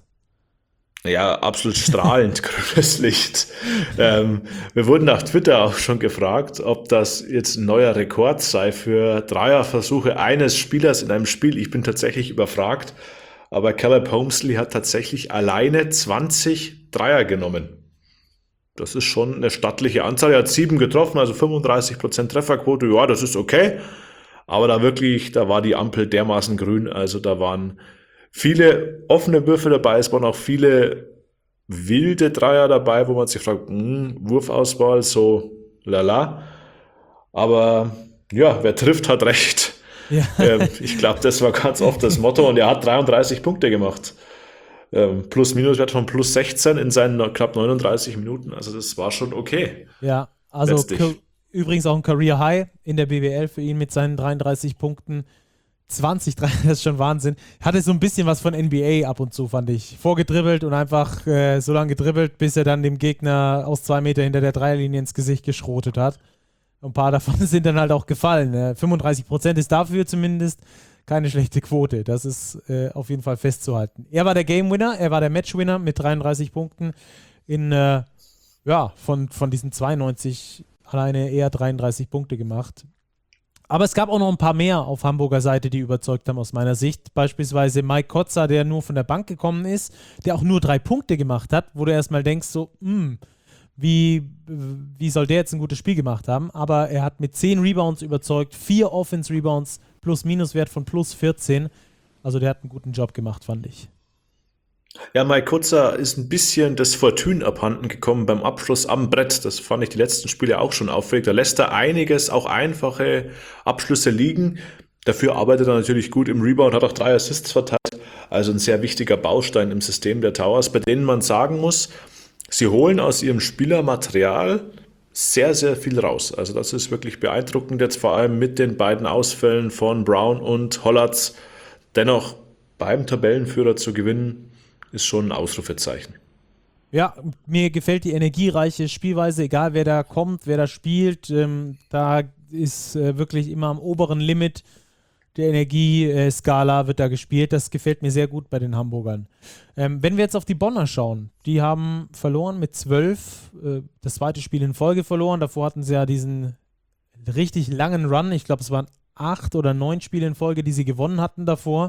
Ja, absolut strahlend grünes Licht. Ähm, wir wurden auf Twitter auch schon gefragt, ob das jetzt ein neuer Rekord sei für Dreierversuche eines Spielers in einem Spiel. Ich bin tatsächlich überfragt, aber Caleb Homesley hat tatsächlich alleine zwanzig Dreier genommen. Das ist schon eine stattliche Anzahl. Er hat sieben getroffen, also fünfunddreißig Prozent Trefferquote. Ja, das ist okay. Aber da wirklich, da war die Ampel dermaßen grün. Also da waren viele offene Würfe dabei. Es waren auch viele wilde Dreier dabei, wo man sich fragt, mh, Wurfauswahl, so lala. Aber ja, wer trifft, hat recht. Ja. Ähm, ich glaube, das war ganz oft das Motto. Und er hat dreiunddreißig Punkte gemacht. Ähm, Plus-Minus-Wert von plus sechzehn in seinen knapp neununddreißig Minuten. Also das war schon okay. Ja, also K- Übrigens auch ein Career High in der B W L für ihn mit seinen dreiunddreißig Punkten. zwanzig, das ist schon Wahnsinn. Hatte so ein bisschen was von N B A ab und zu, fand ich. Vorgedribbelt und einfach äh, so lange gedribbelt, bis er dann dem Gegner aus zwei Meter hinter der Dreierlinie ins Gesicht geschrotet hat. Und ein paar davon sind dann halt auch gefallen. Äh, fünfunddreißig Prozent ist dafür zumindest keine schlechte Quote. Das ist äh, auf jeden Fall festzuhalten. Er war der Game Winner, er war der Match Winner mit dreiunddreißig Punkten. In, äh, ja, von, von diesen zweiundneunzig alleine eher dreiunddreißig Punkte gemacht. Aber es gab auch noch ein paar mehr auf Hamburger Seite, die überzeugt haben aus meiner Sicht. Beispielsweise Mike Kotzer, der nur von der Bank gekommen ist, der auch nur drei Punkte gemacht hat, wo du erstmal denkst, so, mh, wie, wie soll der jetzt ein gutes Spiel gemacht haben? Aber er hat mit zehn Rebounds überzeugt, vier Offense-Rebounds, Plus-Minus-Wert von plus vierzehn. Also der hat einen guten Job gemacht, fand ich. Ja, Mike Kutzer ist ein bisschen das Fortune abhanden gekommen beim Abschluss am Brett. Das fand ich die letzten Spiele auch schon auffällig. Da lässt er einiges, auch einfache Abschlüsse liegen. Dafür arbeitet er natürlich gut im Rebound, hat auch drei Assists verteilt. Also ein sehr wichtiger Baustein im System der Towers, bei denen man sagen muss, sie holen aus ihrem Spielermaterial sehr, sehr viel raus. Also das ist wirklich beeindruckend jetzt, vor allem mit den beiden Ausfällen von Brown und Hollatz. Dennoch beim Tabellenführer zu gewinnen, ist schon ein Ausrufezeichen. Ja, mir gefällt die energiereiche Spielweise, egal wer da kommt, wer da spielt. Ähm, da ist äh, wirklich immer am oberen Limit der Energieskala wird da gespielt. Das gefällt mir sehr gut bei den Hamburgern. Ähm, wenn wir jetzt auf die Bonner schauen, die haben verloren mit zwölf, äh, das zweite Spiel in Folge verloren. Davor hatten sie ja diesen richtig langen Run. Ich glaube, es waren acht oder neun Spiele in Folge, die sie gewonnen hatten davor.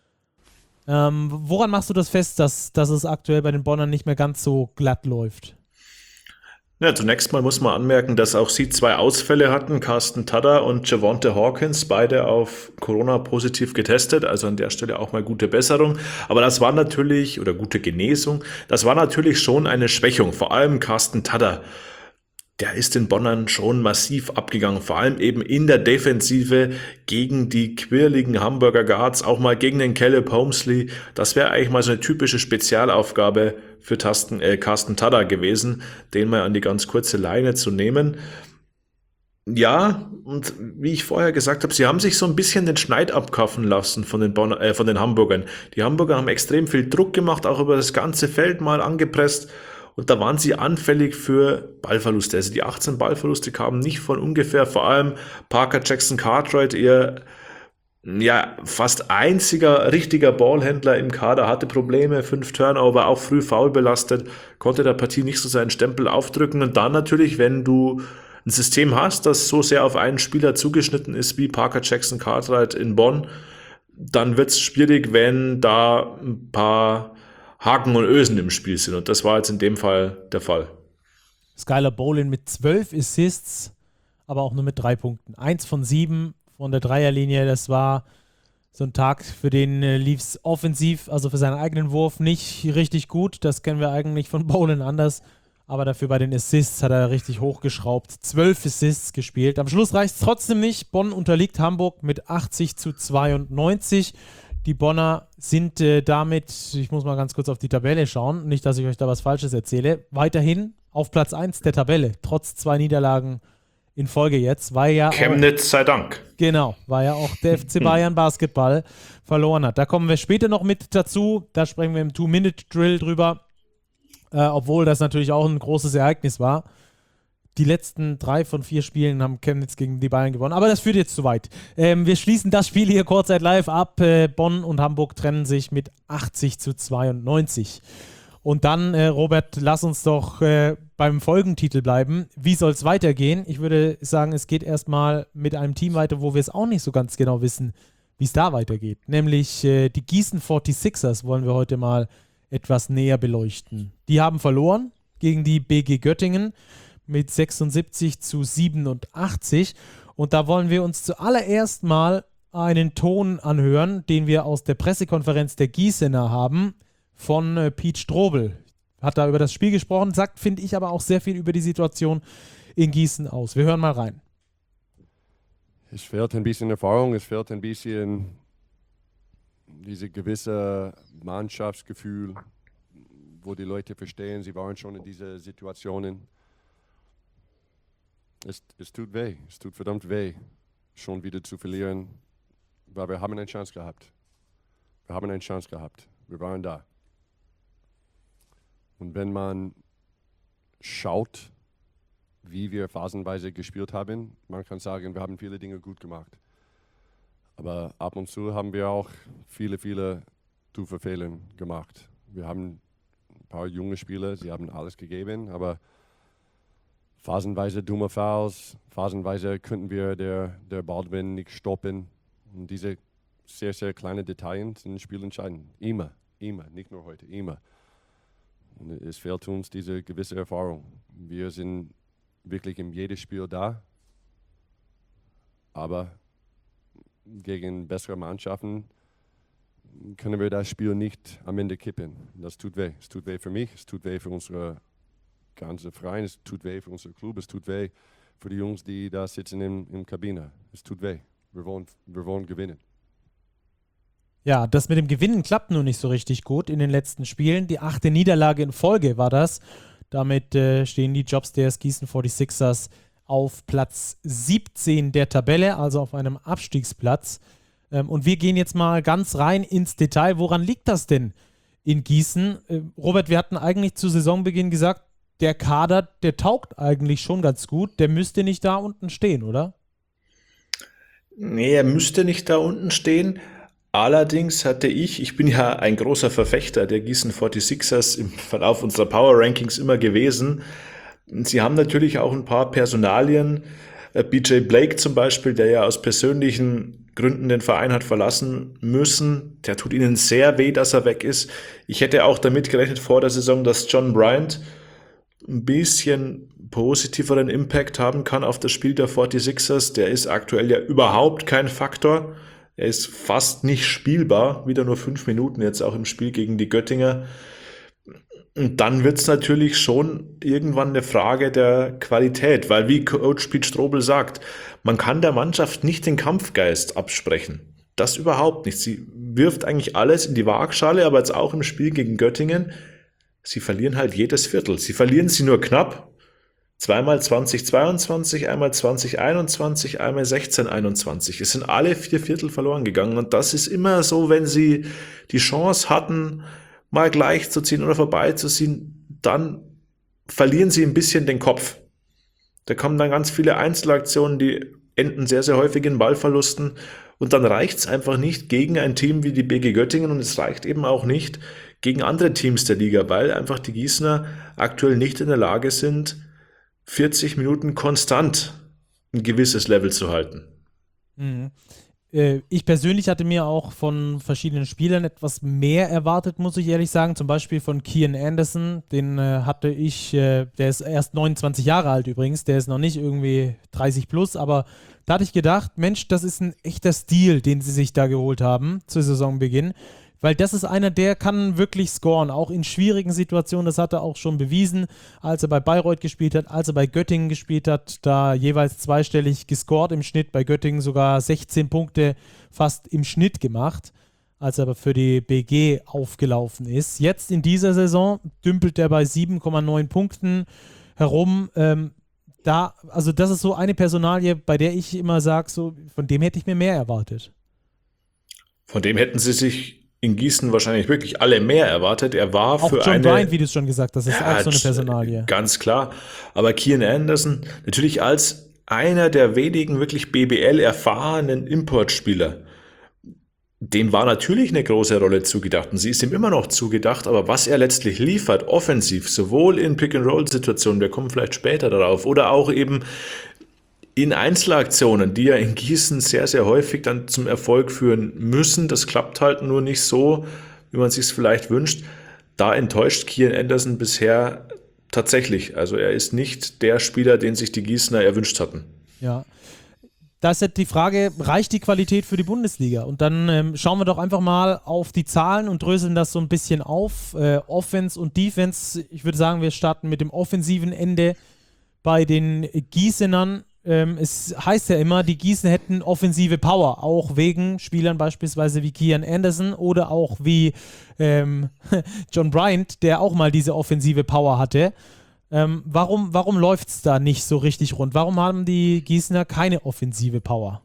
Ähm, woran machst du das fest, dass, dass es aktuell bei den Bonnern nicht mehr ganz so glatt läuft? Ja, zunächst mal muss man anmerken, dass auch sie zwei Ausfälle hatten, Carsten Tada und Javonte Hawkins, beide auf Corona positiv getestet, also an der Stelle auch mal gute Besserung. Aber das war natürlich, oder gute Genesung, das war natürlich schon eine Schwächung, vor allem Carsten Tada. Der ist den Bonnern schon massiv abgegangen, vor allem eben in der Defensive gegen die quirligen Hamburger Guards, auch mal gegen den Caleb Homesley. Das wäre eigentlich mal so eine typische Spezialaufgabe für Tasten, äh, Carsten Tada gewesen, den mal an die ganz kurze Leine zu nehmen. Ja, und wie ich vorher gesagt habe, sie haben sich so ein bisschen den Schneid abkaufen lassen von den, Bonner, äh, von den Hamburgern. Die Hamburger haben extrem viel Druck gemacht, auch über das ganze Feld mal angepresst. Und da waren sie anfällig für Ballverluste. Also die achtzehn Ballverluste kamen nicht von ungefähr. Vor allem Parker Jackson Cartwright, ihr ja, fast einziger richtiger Ballhändler im Kader, hatte Probleme, fünf Turnover, auch früh foul belastet, konnte der Partie nicht so seinen Stempel aufdrücken. Und dann natürlich, wenn du ein System hast, das so sehr auf einen Spieler zugeschnitten ist wie Parker Jackson Cartwright in Bonn, dann wird es schwierig, wenn da ein paar Haken und Ösen im Spiel sind. Und das war jetzt in dem Fall der Fall. Skylar Bolin mit zwölf Assists, aber auch nur mit drei Punkten. Eins von sieben von der Dreierlinie. Das war so ein Tag, für den äh, lief es offensiv, also für seinen eigenen Wurf nicht richtig gut. Das kennen wir eigentlich von Bolin anders. Aber dafür bei den Assists hat er richtig hochgeschraubt. Zwölf Assists gespielt. Am Schluss reicht es trotzdem nicht. Bonn unterliegt Hamburg mit achtzig zu zweiundneunzig. Die Bonner sind äh, damit, ich muss mal ganz kurz auf die Tabelle schauen, nicht, dass ich euch da was Falsches erzähle, weiterhin auf Platz eins der Tabelle, trotz zwei Niederlagen in Folge jetzt, weil ja Chemnitz auch, sei Dank. Genau, weil ja auch der F C Bayern Basketball verloren hat. Da kommen wir später noch mit dazu, da sprechen wir im Two-Minute-Drill drüber, äh, obwohl das natürlich auch ein großes Ereignis war. Die letzten drei von vier Spielen haben Chemnitz gegen die Bayern gewonnen. Aber das führt jetzt zu weit. Ähm, wir schließen das Spiel hier kurzzeit live ab. Äh, Bonn und Hamburg trennen sich mit achtzig zu zweiundneunzig. Und dann, äh, Robert, lass uns doch äh, beim Folgentitel bleiben. Wie soll es weitergehen? Ich würde sagen, es geht erstmal mit einem Team weiter, wo wir es auch nicht so ganz genau wissen, wie es da weitergeht. Nämlich äh, die Gießen forty-sixers wollen wir heute mal etwas näher beleuchten. Die haben verloren gegen die B G Göttingen mit sechsundsiebzig zu siebenundachtzig. Und da wollen wir uns zuallererst mal einen Ton anhören, den wir aus der Pressekonferenz der Gießener haben, von äh, Pete Strobel. Hat da über das Spiel gesprochen, sagt, finde ich, aber auch sehr viel über die Situation in Gießen aus. Wir hören mal rein. Es fehlt ein bisschen Erfahrung, es fehlt ein bisschen dieses gewisse Mannschaftsgefühl, wo die Leute verstehen, sie waren schon in diese Situationen. es, es tut weh, es tut verdammt weh, schon wieder zu verlieren, weil wir haben eine Chance gehabt. Wir haben eine Chance gehabt. Wir waren da. Und wenn man schaut, wie wir phasenweise gespielt haben, man kann sagen, wir haben viele Dinge gut gemacht. Aber ab und zu haben wir auch viele, viele tiefe Fehler gemacht. Wir haben ein paar junge Spieler, sie haben alles gegeben, aber phasenweise dumme Fouls, phasenweise könnten wir der, der Ballgewinn nicht stoppen. Und diese sehr, sehr kleinen Details sind spielentscheidend. Immer, immer, nicht nur heute, immer. Und es fehlt uns diese gewisse Erfahrung. Wir sind wirklich in jedem Spiel da, aber gegen bessere Mannschaften können wir das Spiel nicht am Ende kippen. Das tut weh. Es tut weh für mich, es tut weh für unsere ganze Verein, es tut weh für unseren Club, es tut weh für die Jungs, die da sitzen in der Kabine. Es tut weh. Wir wollen, wir wollen gewinnen. Ja, das mit dem Gewinnen klappt nur nicht so richtig gut in den letzten Spielen. Die achte Niederlage in Folge war das. Damit äh, stehen die Jobstairs Gießen forty-sixers auf Platz siebzehn der Tabelle, also auf einem Abstiegsplatz. Ähm, und wir gehen jetzt mal ganz rein ins Detail. Woran liegt das denn in Gießen? Äh, Robert, wir hatten eigentlich zu Saisonbeginn gesagt, der Kader, der taugt eigentlich schon ganz gut. Der müsste nicht da unten stehen, oder? Nee, er müsste nicht da unten stehen. Allerdings hatte ich, ich bin ja ein großer Verfechter der Gießen forty-sixers im Verlauf unserer Power Rankings immer gewesen. Sie haben natürlich auch ein paar Personalien, B J Blake zum Beispiel, der ja aus persönlichen Gründen den Verein hat verlassen müssen. Der tut ihnen sehr weh, dass er weg ist. Ich hätte auch damit gerechnet vor der Saison, dass John Bryant ein bisschen positiveren Impact haben kann auf das Spiel der forty-sixers. Der ist aktuell ja überhaupt kein Faktor. Er ist fast nicht spielbar, wieder nur fünf Minuten jetzt auch im Spiel gegen die Göttinger. Und dann wird es natürlich schon irgendwann eine Frage der Qualität, weil wie Coach Pete Strobel sagt, man kann der Mannschaft nicht den Kampfgeist absprechen. Das überhaupt nicht. Sie wirft eigentlich alles in die Waagschale, aber jetzt auch im Spiel gegen Göttingen, sie verlieren halt jedes Viertel. Sie verlieren sie nur knapp. Zweimal zwanzig zweiundzwanzig, einmal zwanzig einundzwanzig, einmal sechzehn einundzwanzig. Es sind alle vier Viertel verloren gegangen und das ist immer so, wenn sie die Chance hatten, mal gleich zu ziehen oder vorbeizuziehen, dann verlieren sie ein bisschen den Kopf. Da kommen dann ganz viele Einzelaktionen, die enden sehr, sehr häufig in Ballverlusten und dann reicht es einfach nicht gegen ein Team wie die B G Göttingen und es reicht eben auch nicht gegen andere Teams der Liga, weil einfach die Gießener aktuell nicht in der Lage sind, vierzig Minuten konstant ein gewisses Level zu halten. Mhm. Äh, ich persönlich hatte mir auch von verschiedenen Spielern etwas mehr erwartet, muss ich ehrlich sagen. Zum Beispiel von Kian Anderson, den äh, hatte ich, äh, der ist erst neunundzwanzig Jahre alt übrigens, der ist noch nicht irgendwie dreißig plus, aber da hatte ich gedacht, Mensch, das ist ein echter Stil, den sie sich da geholt haben zu Saisonbeginn. Weil das ist einer, der kann wirklich scoren, auch in schwierigen Situationen. Das hat er auch schon bewiesen, als er bei Bayreuth gespielt hat, als er bei Göttingen gespielt hat, da jeweils zweistellig gescored im Schnitt, bei Göttingen sogar sechzehn Punkte fast im Schnitt gemacht, als er aber für die B G aufgelaufen ist. Jetzt in dieser Saison dümpelt er bei sieben Komma neun Punkten herum. Ähm, da, also das ist so eine Personalie, bei der ich immer sage, so, von dem hätte ich mir mehr erwartet. Von dem hätten sie sich in Gießen wahrscheinlich wirklich alle mehr erwartet. Er war auch für John eine... Bryant, wie du es schon gesagt hast, das ist ja, auch so eine Personalie. Ganz klar. Aber Kian Anderson, natürlich als einer der wenigen wirklich B B L-erfahrenen Importspieler, dem war natürlich eine große Rolle zugedacht und sie ist ihm immer noch zugedacht, aber was er letztlich liefert, offensiv, sowohl in Pick-and-Roll-Situationen, wir kommen vielleicht später darauf, oder auch eben in Einzelaktionen, die ja in Gießen sehr, sehr häufig dann zum Erfolg führen müssen. Das klappt halt nur nicht so, wie man sich es vielleicht wünscht. Da enttäuscht Kian Anderson bisher tatsächlich. Also er ist nicht der Spieler, den sich die Gießener erwünscht hatten. Ja, da ist jetzt die Frage, reicht die Qualität für die Bundesliga? Und dann ähm, schauen wir doch einfach mal auf die Zahlen und dröseln das so ein bisschen auf. Äh, Offense und Defense, ich würde sagen, wir starten mit dem offensiven Ende bei den Gießenern. Ähm, es heißt ja immer, die Gießen hätten offensive Power, auch wegen Spielern beispielsweise wie Kian Anderson oder auch wie ähm, John Bryant, der auch mal diese offensive Power hatte. Ähm, warum warum läuft es da nicht so richtig rund? Warum haben die Gießener keine offensive Power?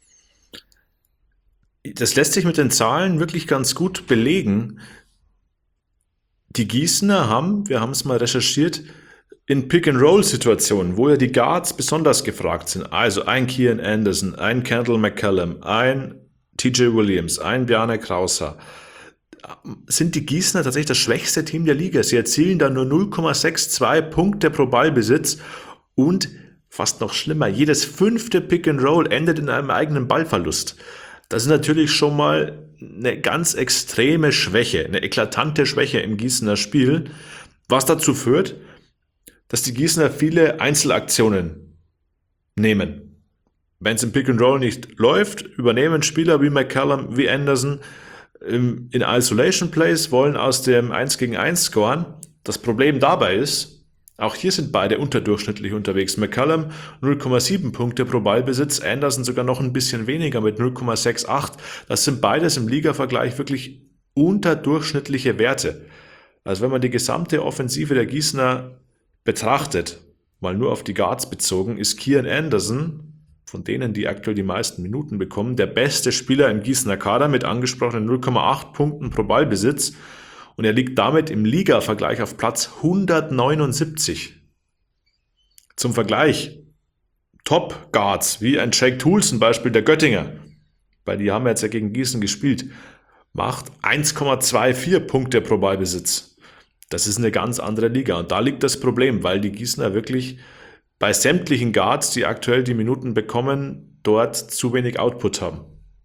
Das lässt sich mit den Zahlen wirklich ganz gut belegen. Die Gießener haben, wir haben es mal recherchiert, in Pick-and-Roll-Situationen, wo ja die Guards besonders gefragt sind, also ein Kian Anderson, ein Kendall McCallum, ein T J Williams, ein Bjarne Krauser, sind die Gießener tatsächlich das schwächste Team der Liga. Sie erzielen da nur null Komma zweiundsechzig Punkte pro Ballbesitz und, fast noch schlimmer, jedes fünfte Pick-and-Roll endet in einem eigenen Ballverlust. Das ist natürlich schon mal eine ganz extreme Schwäche, eine eklatante Schwäche im Gießener Spiel, was dazu führt, dass die Gießener viele Einzelaktionen nehmen. Wenn es im Pick and Roll nicht läuft, übernehmen Spieler wie McCallum, wie Anderson in Isolation Plays, wollen aus dem eins gegen eins scoren. Das Problem dabei ist, auch hier sind beide unterdurchschnittlich unterwegs. McCallum null Komma sieben Punkte pro Ballbesitz, Anderson sogar noch ein bisschen weniger mit null Komma achtundsechzig. Das sind beides im Ligavergleich wirklich unterdurchschnittliche Werte. Also wenn man die gesamte Offensive der Gießener betrachtet, mal nur auf die Guards bezogen, ist Kian Anderson, von denen, die aktuell die meisten Minuten bekommen, der beste Spieler im Gießener Kader mit angesprochenen null Komma acht Punkten pro Ballbesitz. Und er liegt damit im Liga-Vergleich auf Platz hundertneunundsiebzig. Zum Vergleich, Top-Guards, wie ein Jake Toole zum Beispiel, der Göttinger, weil die haben jetzt ja gegen Gießen gespielt, macht eins Komma vierundzwanzig Punkte pro Ballbesitz. Das ist eine ganz andere Liga. Und da liegt das Problem, weil die Gießener wirklich bei sämtlichen Guards, die aktuell die Minuten bekommen, dort zu wenig Output haben.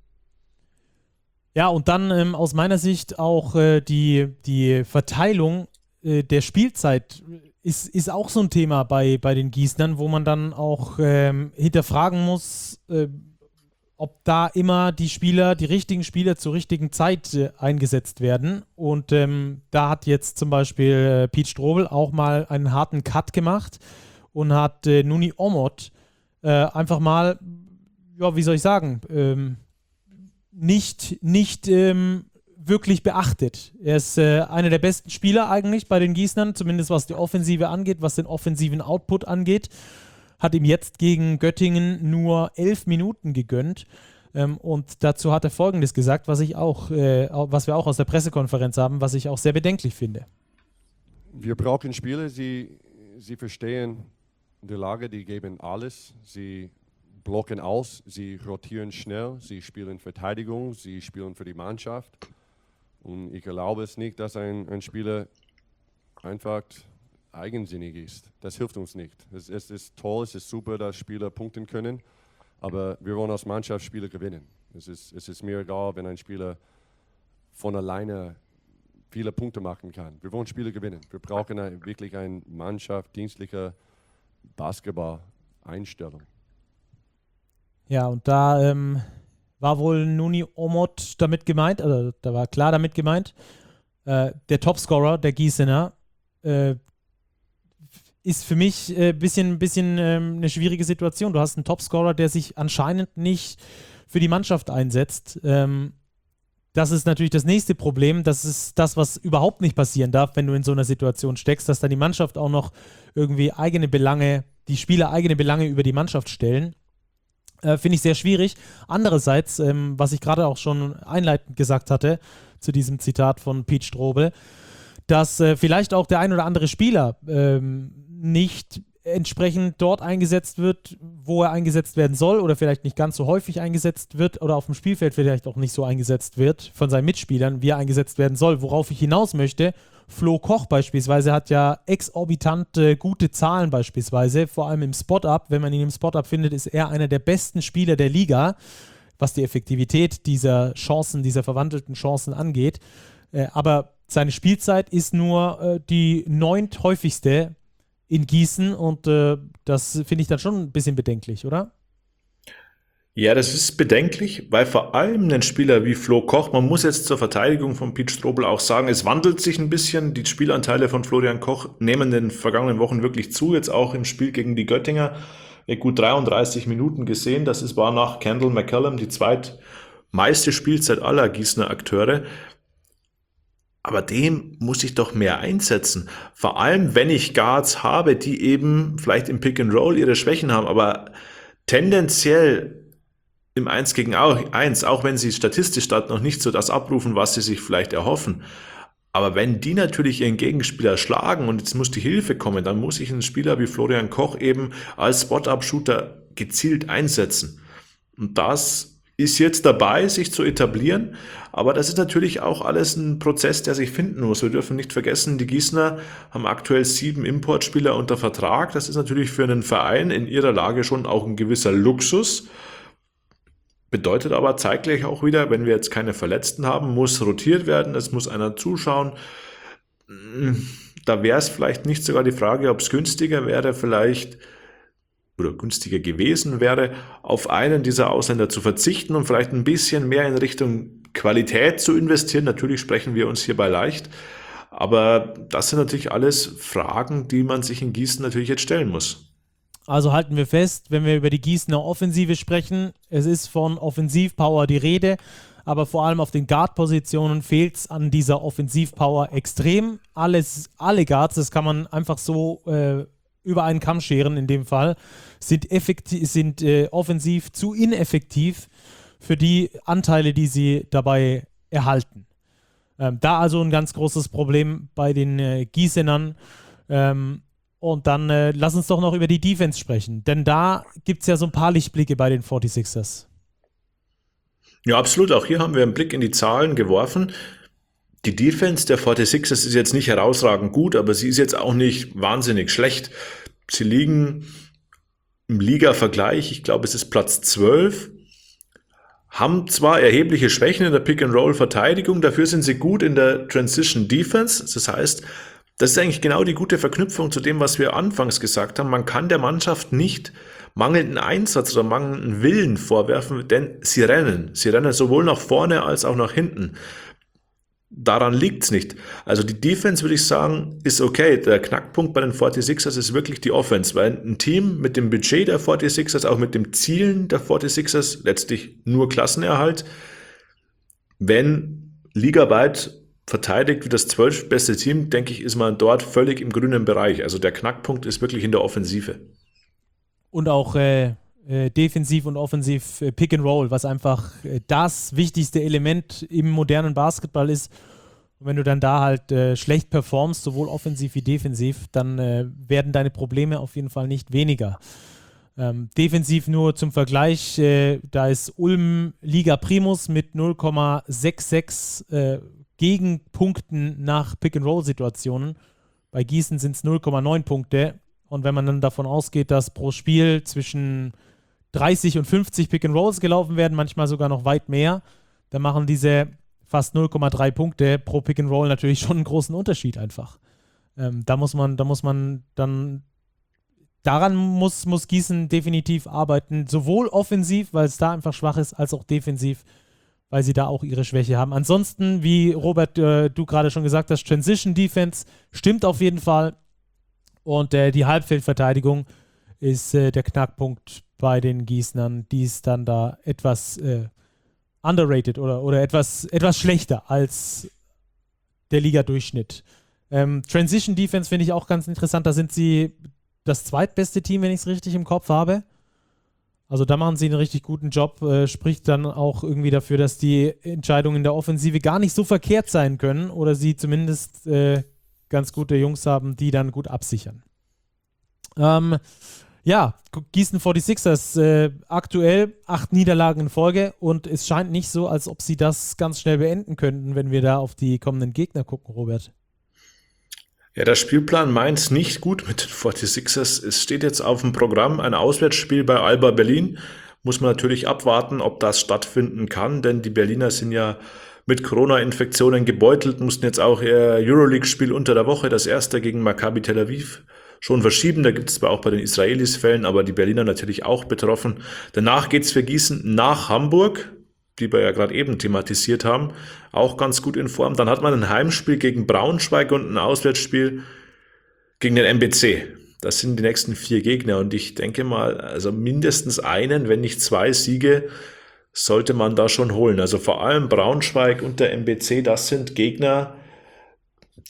Ja, und dann ähm, aus meiner Sicht auch äh, die, die Verteilung äh, der Spielzeit ist, ist auch so ein Thema bei, bei den Gießnern, wo man dann auch ähm, hinterfragen muss, äh, ob da immer die Spieler, die richtigen Spieler zur richtigen Zeit äh, eingesetzt werden. Und ähm, da hat jetzt zum Beispiel äh, Pete Strobel auch mal einen harten Cut gemacht und hat äh, Nuni Omot äh, einfach mal, ja, wie soll ich sagen, ähm, nicht, nicht ähm, wirklich beachtet. Er ist äh, einer der besten Spieler eigentlich bei den Gießnern, zumindest was die Offensive angeht, was den offensiven Output angeht. Hat ihm jetzt gegen Göttingen nur elf Minuten gegönnt. Ähm, und dazu hat er Folgendes gesagt, was ich auch, äh, was wir auch aus der Pressekonferenz haben, was ich auch sehr bedenklich finde. Wir brauchen Spieler, sie, sie verstehen die Lage, die geben alles. Sie blocken aus, sie rotieren schnell, sie spielen Verteidigung, sie spielen für die Mannschaft. Und ich glaube es nicht, dass ein, ein Spieler einfach eigensinnig ist. Das hilft uns nicht. Es, es ist toll, es ist super, dass Spieler punkten können, aber wir wollen als Mannschaft Spiele gewinnen. Es ist, es ist mir egal, wenn ein Spieler von alleine viele Punkte machen kann. Wir wollen Spiele gewinnen. Wir brauchen eine, wirklich eine Mannschaft, dienstliche Basketball-Einstellung. Ja, und da ähm, war wohl Nuni Omot damit gemeint, also da war klar damit gemeint, äh, der Topscorer der Gießener äh, ist für mich ein äh, bisschen, bisschen ähm, eine schwierige Situation. Du hast einen Topscorer, der sich anscheinend nicht für die Mannschaft einsetzt. Ähm, das ist natürlich das nächste Problem. Das ist das, was überhaupt nicht passieren darf, wenn du in so einer Situation steckst, dass dann die Mannschaft auch noch irgendwie eigene Belange, die Spieler eigene Belange über die Mannschaft stellen. Äh, Finde ich sehr schwierig. Andererseits, ähm, was ich gerade auch schon einleitend gesagt hatte, zu diesem Zitat von Pete Strobel, dass äh, vielleicht auch der ein oder andere Spieler ähm, nicht entsprechend dort eingesetzt wird, wo er eingesetzt werden soll oder vielleicht nicht ganz so häufig eingesetzt wird oder auf dem Spielfeld vielleicht auch nicht so eingesetzt wird von seinen Mitspielern, wie er eingesetzt werden soll. Worauf ich hinaus möchte, Flo Koch beispielsweise hat ja exorbitant äh, gute Zahlen beispielsweise, vor allem im Spot-Up. Wenn man ihn im Spot-Up findet, ist er einer der besten Spieler der Liga, was die Effektivität dieser Chancen, dieser verwandelten Chancen angeht. Äh, aber seine Spielzeit ist nur äh, die neunthäufigste in Gießen und äh, das finde ich dann schon ein bisschen bedenklich, oder? Ja, das ist bedenklich, weil vor allem ein Spieler wie Flo Koch, man muss jetzt zur Verteidigung von Pete Strobel auch sagen, es wandelt sich ein bisschen, die Spielanteile von Florian Koch nehmen in den vergangenen Wochen wirklich zu, jetzt auch im Spiel gegen die Göttinger, gut dreiunddreißig Minuten gesehen, das ist, war nach Kendall McCallum die zweitmeiste Spielzeit aller Gießener Akteure. aber den muss ich doch mehr einsetzen. Vor allem, wenn ich Guards habe, die eben vielleicht im Pick and Roll ihre Schwächen haben, aber tendenziell im eins gegen eins, auch wenn sie statistisch dort noch nicht so das abrufen, was sie sich vielleicht erhoffen. Aber wenn die natürlich ihren Gegenspieler schlagen und jetzt muss die Hilfe kommen, dann muss ich einen Spieler wie Florian Koch eben als Spot-Up-Shooter gezielt einsetzen. Und das ist jetzt dabei, sich zu etablieren, aber das ist natürlich auch alles ein Prozess, der sich finden muss. Wir dürfen nicht vergessen, die Gießener haben aktuell sieben Importspieler unter Vertrag. Das ist natürlich für einen Verein in ihrer Lage schon auch ein gewisser Luxus. Bedeutet aber zeitgleich auch wieder, wenn wir jetzt keine Verletzten haben, muss rotiert werden, es muss einer zuschauen. Da wäre es vielleicht nicht sogar die Frage, ob es günstiger wäre, vielleicht oder günstiger gewesen wäre, auf einen dieser Ausländer zu verzichten und vielleicht ein bisschen mehr in Richtung Qualität zu investieren. Natürlich sprechen wir uns hierbei leicht, aber das sind natürlich alles Fragen, die man sich in Gießen natürlich jetzt stellen muss. Also halten wir fest, wenn wir über die Gießener Offensive sprechen, es ist von Offensivpower die Rede, aber vor allem auf den Guard-Positionen fehlt es an dieser Offensivpower extrem. Alles, alle Guards, das kann man einfach so äh, über einen Kamm scheren in dem Fall, sind, effektiv, sind äh, offensiv zu ineffektiv für die Anteile, die sie dabei erhalten. Ähm, da also ein ganz großes Problem bei den äh, Gießenern. Ähm, und dann äh, lass uns doch noch über die Defense sprechen, denn da gibt es ja so ein paar Lichtblicke bei den forty-sixers. Ja, absolut. Auch hier haben wir einen Blick in die Zahlen geworfen. Die Defense der forty-sixers ist jetzt nicht herausragend gut, aber sie ist jetzt auch nicht wahnsinnig schlecht. Sie liegen im Liga-Vergleich, ich glaube, es ist Platz zwölf, haben zwar erhebliche Schwächen in der Pick-and-Roll-Verteidigung, dafür sind sie gut in der Transition-Defense. Das heißt, das ist eigentlich genau die gute Verknüpfung zu dem, was wir anfangs gesagt haben. Man kann der Mannschaft nicht mangelnden Einsatz oder mangelnden Willen vorwerfen, denn sie rennen. Sie rennen sowohl nach vorne als auch nach hinten. Daran liegt's nicht. Also die Defense, würde ich sagen, ist okay. Der Knackpunkt bei den forty-sixers ist wirklich die Offense, weil ein Team mit dem Budget der forty-sixers, auch mit dem Zielen der forty-sixers, letztlich nur Klassenerhalt, wenn ligaweit verteidigt wie das zwölftbeste Team, denke ich, ist man dort völlig im grünen Bereich. Also der Knackpunkt ist wirklich in der Offensive. Und auch äh, äh, defensiv und offensiv äh, Pick and Roll, was einfach äh, das wichtigste Element im modernen Basketball ist. Und wenn du dann da halt äh, schlecht performst, sowohl offensiv wie defensiv, dann äh, werden deine Probleme auf jeden Fall nicht weniger. Ähm, defensiv nur zum Vergleich, äh, da ist Ulm Liga Primus mit null Komma sechsundsechzig äh, Gegenpunkten nach Pick-and-Roll-Situationen. Bei Gießen sind es null Komma neun Punkte. Und wenn man dann davon ausgeht, dass pro Spiel zwischen dreißig und fünfzig Pick-and-Rolls gelaufen werden, manchmal sogar noch weit mehr, dann machen diese fast null Komma drei Punkte pro Pick-and-Roll natürlich schon einen großen Unterschied einfach. Ähm, da muss man, da muss man dann, daran muss, muss Gießen definitiv arbeiten, sowohl offensiv, weil es da einfach schwach ist, als auch defensiv, weil sie da auch ihre Schwäche haben. Ansonsten, wie Robert, äh, du gerade schon gesagt hast, Transition Defense stimmt auf jeden Fall. Und äh, die Halbfeldverteidigung ist äh, der Knackpunkt bei den Gießnern. Die ist dann da etwas äh, underrated oder, oder etwas, etwas schlechter als der Liga-Durchschnitt. Ähm, Transition Defense finde ich auch ganz interessant. Da sind sie das zweitbeste Team, wenn ich es richtig im Kopf habe. Also da machen sie einen richtig guten Job, äh, spricht dann auch irgendwie dafür, dass die Entscheidungen in der Offensive gar nicht so verkehrt sein können oder sie zumindest äh, ganz gute Jungs haben, die dann gut absichern. Ähm, ja, Gießen forty-sixers äh, aktuell acht Niederlagen in Folge und es scheint nicht so, als ob sie das ganz schnell beenden könnten, wenn wir da auf die kommenden Gegner gucken, Robert. Ja, der Spielplan meint nicht gut mit den forty-sixers. Es steht jetzt auf dem Programm ein Auswärtsspiel bei Alba Berlin. Muss man natürlich abwarten, ob das stattfinden kann, denn die Berliner sind ja mit Corona-Infektionen gebeutelt, mussten jetzt auch ihr Euroleague-Spiel unter der Woche, das erste gegen Maccabi Tel Aviv, schon verschieben. Da gibt es zwar auch bei den Israelis Fällen, aber die Berliner natürlich auch betroffen. Danach geht's für Gießen nach Hamburg, die wir ja gerade eben thematisiert haben, auch ganz gut in Form. Dann hat man ein Heimspiel gegen Braunschweig und ein Auswärtsspiel gegen den M B C. Das sind die nächsten vier Gegner und ich denke mal, also mindestens einen, wenn nicht zwei Siege, sollte man da schon holen. Also vor allem Braunschweig und der M B C, das sind Gegner,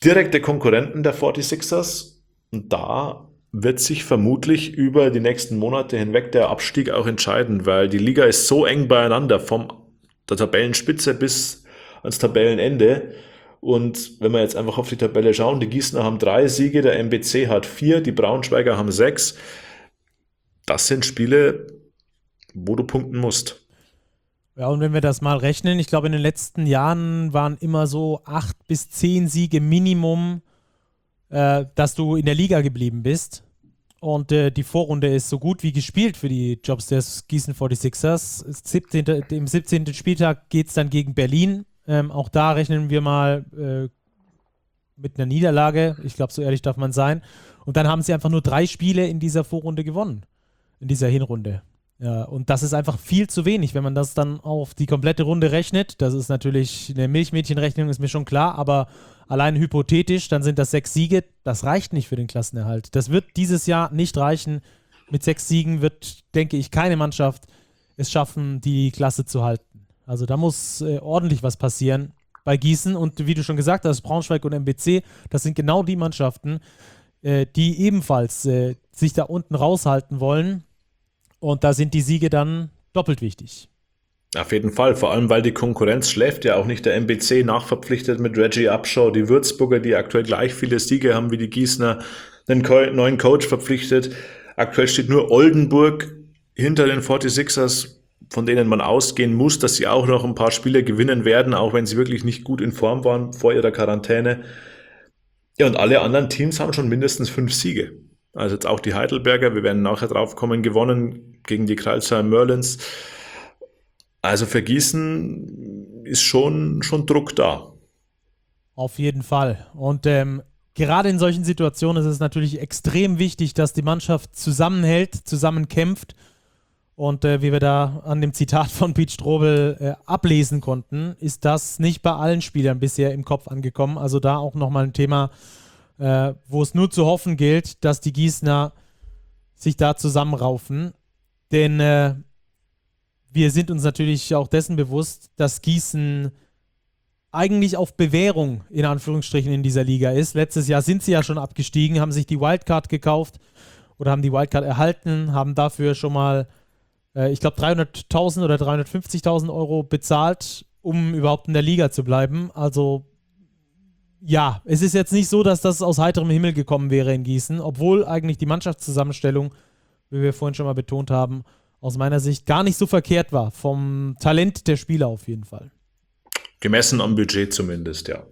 direkte Konkurrenten der forty-sixers und da wird sich vermutlich über die nächsten Monate hinweg der Abstieg auch entscheiden, weil die Liga ist so eng beieinander, vom der Tabellenspitze bis ans Tabellenende. Und wenn wir jetzt einfach auf die Tabelle schauen, die Gießener haben drei Siege, der M B C hat vier, die Braunschweiger haben sechs. Das sind Spiele, wo du punkten musst. Ja, und wenn wir das mal rechnen, ich glaube, in den letzten Jahren waren immer so acht bis zehn Siege Minimum, äh, dass du in der Liga geblieben bist. Und äh, die Vorrunde ist so gut wie gespielt für die Jobs des Gießen forty-sixers. siebzehnten Im siebzehnten Spieltag geht es dann gegen Berlin. Ähm, auch da rechnen wir mal äh, mit einer Niederlage. Ich glaube, so ehrlich darf man sein. Und dann haben sie einfach nur drei Spiele in dieser Vorrunde gewonnen. In dieser Hinrunde. Ja, und das ist einfach viel zu wenig, wenn man das dann auf die komplette Runde rechnet. Das ist natürlich eine Milchmädchenrechnung, ist mir schon klar, aber allein hypothetisch, dann sind das sechs Siege. Das reicht nicht für den Klassenerhalt. Das wird dieses Jahr nicht reichen. Mit sechs Siegen wird, denke ich, keine Mannschaft es schaffen, die Klasse zu halten. Also da muss äh, ordentlich was passieren bei Gießen. Und wie du schon gesagt hast, Braunschweig und M B C, das sind genau die Mannschaften, äh, die ebenfalls äh, sich da unten raushalten wollen. Und da sind die Siege dann doppelt wichtig. Auf jeden Fall, vor allem weil die Konkurrenz schläft ja auch nicht. Der M B C nachverpflichtet mit Reggie Upshaw, die Würzburger, die aktuell gleich viele Siege haben wie die Gießener, einen neuen Coach verpflichtet. Aktuell steht nur Oldenburg hinter den forty-sixers, von denen man ausgehen muss, dass sie auch noch ein paar Spiele gewinnen werden, auch wenn sie wirklich nicht gut in Form waren vor ihrer Quarantäne. Ja, und alle anderen Teams haben schon mindestens fünf Siege. Also jetzt auch die Heidelberger, wir werden nachher drauf kommen, gewonnen gegen die Crailsheim Merlins. Also für Gießen ist schon, schon Druck da. Auf jeden Fall. Und ähm, gerade in solchen Situationen ist es natürlich extrem wichtig, dass die Mannschaft zusammenhält, zusammenkämpft. Und äh, wie wir da an dem Zitat von Pete Strobel äh, ablesen konnten, ist das nicht bei allen Spielern bisher im Kopf angekommen. Also da auch nochmal ein Thema, Äh, wo es nur zu hoffen gilt, dass die Gießener sich da zusammenraufen. Denn äh, wir sind uns natürlich auch dessen bewusst, dass Gießen eigentlich auf Bewährung in Anführungsstrichen in dieser Liga ist. Letztes Jahr sind sie ja schon abgestiegen, haben sich die Wildcard gekauft oder haben die Wildcard erhalten, haben dafür schon mal, äh, ich glaube, dreihunderttausend oder dreihundertfünfzigtausend Euro bezahlt, um überhaupt in der Liga zu bleiben. Also ja, es ist jetzt nicht so, dass das aus heiterem Himmel gekommen wäre in Gießen, obwohl eigentlich die Mannschaftszusammenstellung, wie wir vorhin schon mal betont haben, aus meiner Sicht gar nicht so verkehrt war. Vom Talent der Spieler auf jeden Fall. Gemessen am Budget zumindest, ja.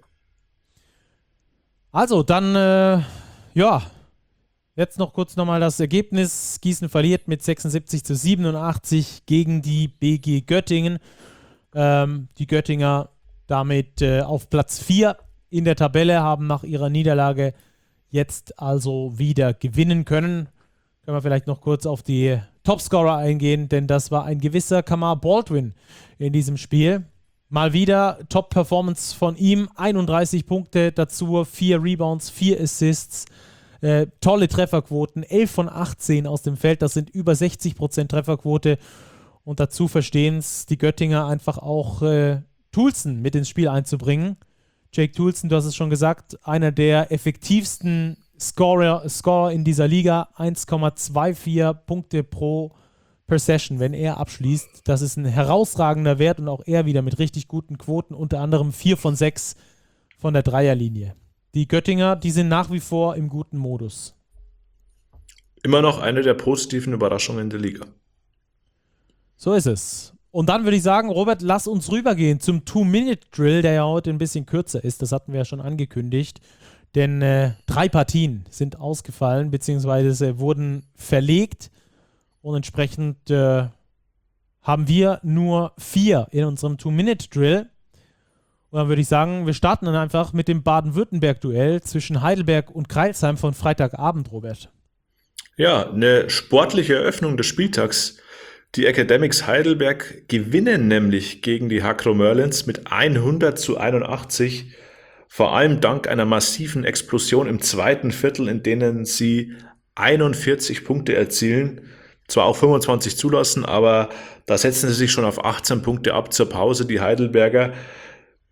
Also, dann, äh, ja, jetzt noch kurz nochmal das Ergebnis. Gießen verliert mit sechsundsiebzig zu siebenundachtzig gegen die B G Göttingen. Ähm, die Göttinger damit äh, auf Platz vier in der Tabelle, haben nach ihrer Niederlage jetzt also wieder gewinnen können. Können wir vielleicht noch kurz auf die Topscorer eingehen, denn das war ein gewisser Kamar Baldwin in diesem Spiel. Mal wieder Top-Performance von ihm, einunddreißig Punkte dazu, vier Rebounds, vier Assists, äh, tolle Trefferquoten, elf von achtzehn aus dem Feld, das sind über sechzig Prozent Trefferquote. Und dazu verstehen es die Göttinger einfach auch äh, Toulson mit ins Spiel einzubringen. Jake Toulson, du hast es schon gesagt, einer der effektivsten Scorer, Scorer in dieser Liga, eins Komma vierundzwanzig Punkte pro per Session, wenn er abschließt. Das ist ein herausragender Wert und auch er wieder mit richtig guten Quoten, unter anderem vier von sechs von der Dreierlinie. Die Göttinger, die sind nach wie vor im guten Modus. Immer noch eine der positiven Überraschungen der Liga. So ist es. Und dann würde ich sagen, Robert, lass uns rübergehen zum Two-Minute-Drill, der ja heute ein bisschen kürzer ist. Das hatten wir ja schon angekündigt. Denn äh, drei Partien sind ausgefallen, beziehungsweise wurden verlegt. Und entsprechend äh, haben wir nur vier in unserem Two-Minute-Drill. Und dann würde ich sagen, wir starten dann einfach mit dem Baden-Württemberg-Duell zwischen Heidelberg und Crailsheim von Freitagabend, Robert. Ja, eine sportliche Eröffnung des Spieltags. Die Academics Heidelberg gewinnen nämlich gegen die Hakro Merlins mit hundert zu einundachtzig, vor allem dank einer massiven Explosion im zweiten Viertel, in denen sie einundvierzig Punkte erzielen, zwar auch fünfundzwanzig zulassen, aber da setzen sie sich schon auf achtzehn Punkte ab zur Pause, die Heidelberger.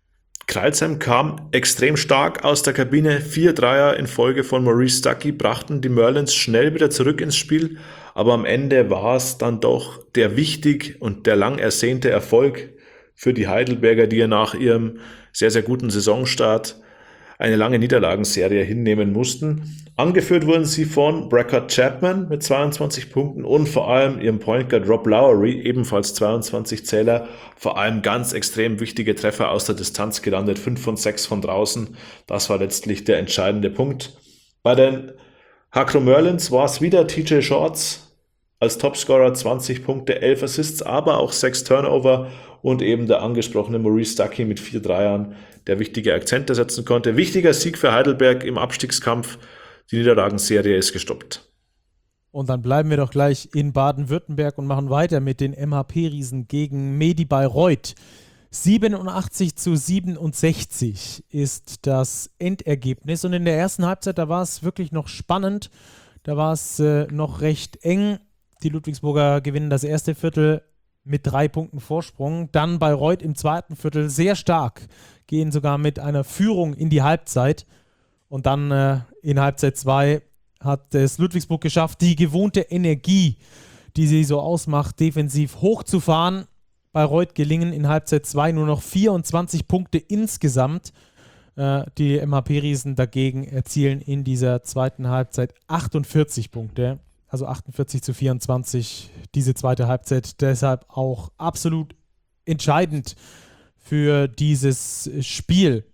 Crailsheim kam extrem stark aus der Kabine. Vier Dreier in Folge von Maurice Stuckey brachten die Merlins schnell wieder zurück ins Spiel. Aber am Ende war es dann doch der wichtig und der lang ersehnte Erfolg für die Heidelberger, die ja nach ihrem sehr, sehr guten Saisonstart eine lange Niederlagenserie hinnehmen mussten. Angeführt wurden sie von Brackett Chapman mit zweiundzwanzig Punkten und vor allem ihrem Point Guard Rob Lowry, ebenfalls zweiundzwanzig Zähler, vor allem ganz extrem wichtige Treffer aus der Distanz gelandet, fünf von sechs von draußen. Das war letztlich der entscheidende Punkt. Bei den Hakro Merlins war es wieder T J Shorts als Topscorer, zwanzig Punkte, elf Assists, aber auch sechs Turnover und eben der angesprochene Maurice Stuckey mit vier Dreiern, der wichtige Akzente setzen konnte. Wichtiger Sieg für Heidelberg im Abstiegskampf. Die Niederlagenserie ist gestoppt. Und dann bleiben wir doch gleich in Baden-Württemberg und machen weiter mit den M H P-Riesen gegen Medi Bayreuth. siebenundachtzig zu siebenundsechzig ist das Endergebnis. Und in der ersten Halbzeit, da war es wirklich noch spannend. Da war es äh, noch recht eng. Die Ludwigsburger gewinnen das erste Viertel mit drei Punkten Vorsprung. Dann Bayreuth im zweiten Viertel sehr stark, gehen sogar mit einer Führung in die Halbzeit. Und dann äh, in Halbzeit zwei hat es Ludwigsburg geschafft, die gewohnte Energie, die sie so ausmacht, defensiv hochzufahren. Bayreuth gelingen in Halbzeit zwei nur noch vierundzwanzig Punkte insgesamt. Äh, die M H P-Riesen dagegen erzielen in dieser zweiten Halbzeit achtundvierzig Punkte. Also achtundvierzig zu vierundzwanzig, diese zweite Halbzeit. Deshalb auch absolut entscheidend für dieses Spiel.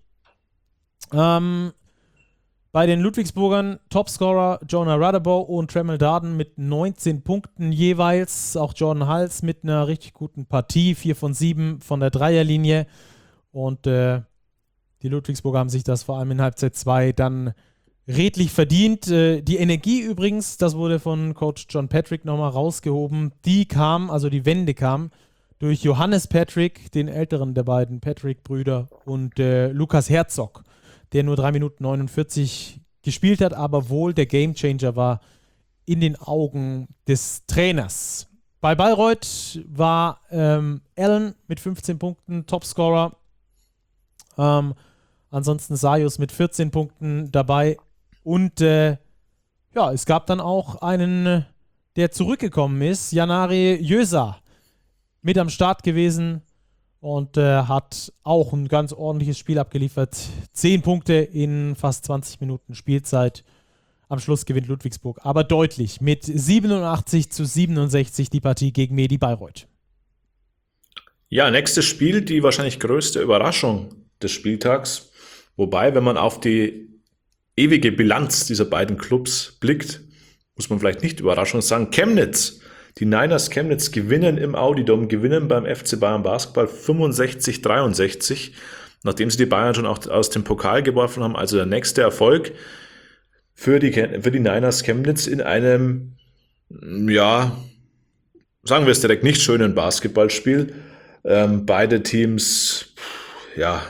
Ähm, bei den Ludwigsburgern Topscorer Jonah Radabow und Tremel Darden mit neunzehn Punkten jeweils. Auch Jordan Hals mit einer richtig guten Partie, vier von sieben von der Dreierlinie. Und äh, die Ludwigsburger haben sich das vor allem in Halbzeit zwei dann redlich verdient. Die Energie übrigens, das wurde von Coach John Patrick nochmal rausgehoben, die kam, also die Wende kam, durch Johannes Patrick, den älteren der beiden Patrick-Brüder, und äh, Lukas Herzog, der nur drei Minuten neunundvierzig gespielt hat, aber wohl der Gamechanger war in den Augen des Trainers. Bei Bayreuth war ähm, Allen mit fünfzehn Punkten Topscorer. Ähm, ansonsten Sajus mit vierzehn Punkten dabei. Und äh, ja, es gab dann auch einen, der zurückgekommen ist, Janari Jösa, mit am Start gewesen und äh, hat auch ein ganz ordentliches Spiel abgeliefert. zehn Punkte in fast zwanzig Minuten Spielzeit. Am Schluss gewinnt Ludwigsburg, aber deutlich mit siebenundachtzig zu siebenundsechzig die Partie gegen Medi Bayreuth. Ja, nächstes Spiel, die wahrscheinlich größte Überraschung des Spieltags. Wobei, wenn man auf die ewige Bilanz dieser beiden Clubs blickt, muss man vielleicht nicht Überraschung sagen. Chemnitz, die Niners Chemnitz gewinnen im Audi-Dom, gewinnen beim F C Bayern Basketball fünfundsechzig dreiundsechzig, nachdem sie die Bayern schon auch aus dem Pokal geworfen haben. Also der nächste Erfolg für die, für die Niners Chemnitz in einem, ja, sagen wir es direkt, nicht schönen Basketballspiel. Ähm, beide Teams, ja,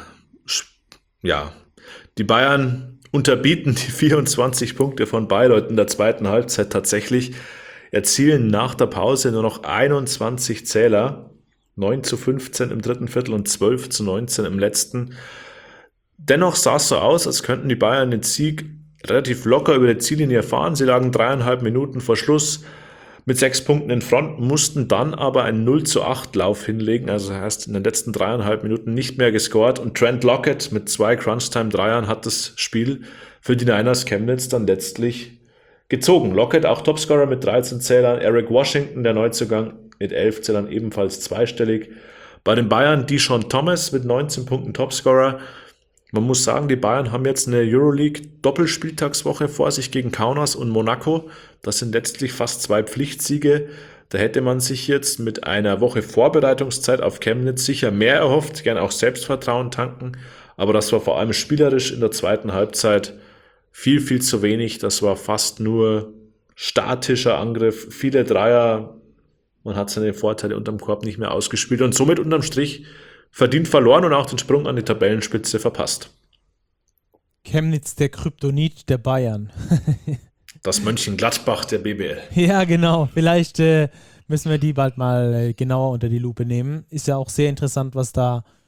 ja, die Bayern unterbieten die vierundzwanzig Punkte von Bayreuth in der zweiten Halbzeit tatsächlich, erzielen nach der Pause nur noch einundzwanzig Zähler, neun zu fünfzehn im dritten Viertel und zwölf zu neunzehn im letzten. Dennoch sah es so aus, als könnten die Bayern den Sieg relativ locker über die Ziellinie fahren. Sie lagen dreieinhalb Minuten vor Schluss mit sechs Punkten in Front, mussten dann aber einen null zu acht Lauf hinlegen, also heißt in den letzten dreieinhalb Minuten nicht mehr gescored, und Trent Lockett mit zwei Crunch-Time-Dreiern hat das Spiel für die Niners Chemnitz dann letztlich gezogen. Lockett auch Topscorer mit dreizehn Zählern, Eric Washington, der Neuzugang, mit elf Zählern ebenfalls zweistellig. Bei den Bayern Deshaun Thomas mit neunzehn Punkten Topscorer. Man muss sagen, die Bayern haben jetzt eine Euroleague-Doppelspieltagswoche vor sich gegen Kaunas und Monaco. Das sind letztlich fast zwei Pflichtsiege. Da hätte man sich jetzt mit einer Woche Vorbereitungszeit auf Chemnitz sicher mehr erhofft, gern auch Selbstvertrauen tanken. Aber das war vor allem spielerisch in der zweiten Halbzeit viel, viel zu wenig. Das war fast nur statischer Angriff, viele Dreier. Man hat seine Vorteile unterm Korb nicht mehr ausgespielt und somit unterm Strich verdient verloren und auch den Sprung an die Tabellenspitze verpasst. Chemnitz, der Kryptonit der Bayern. Das Mönchengladbach der B B L. Ja, genau. Vielleicht äh, müssen wir die bald mal äh, genauer unter die Lupe nehmen. Ist ja auch sehr interessant, was da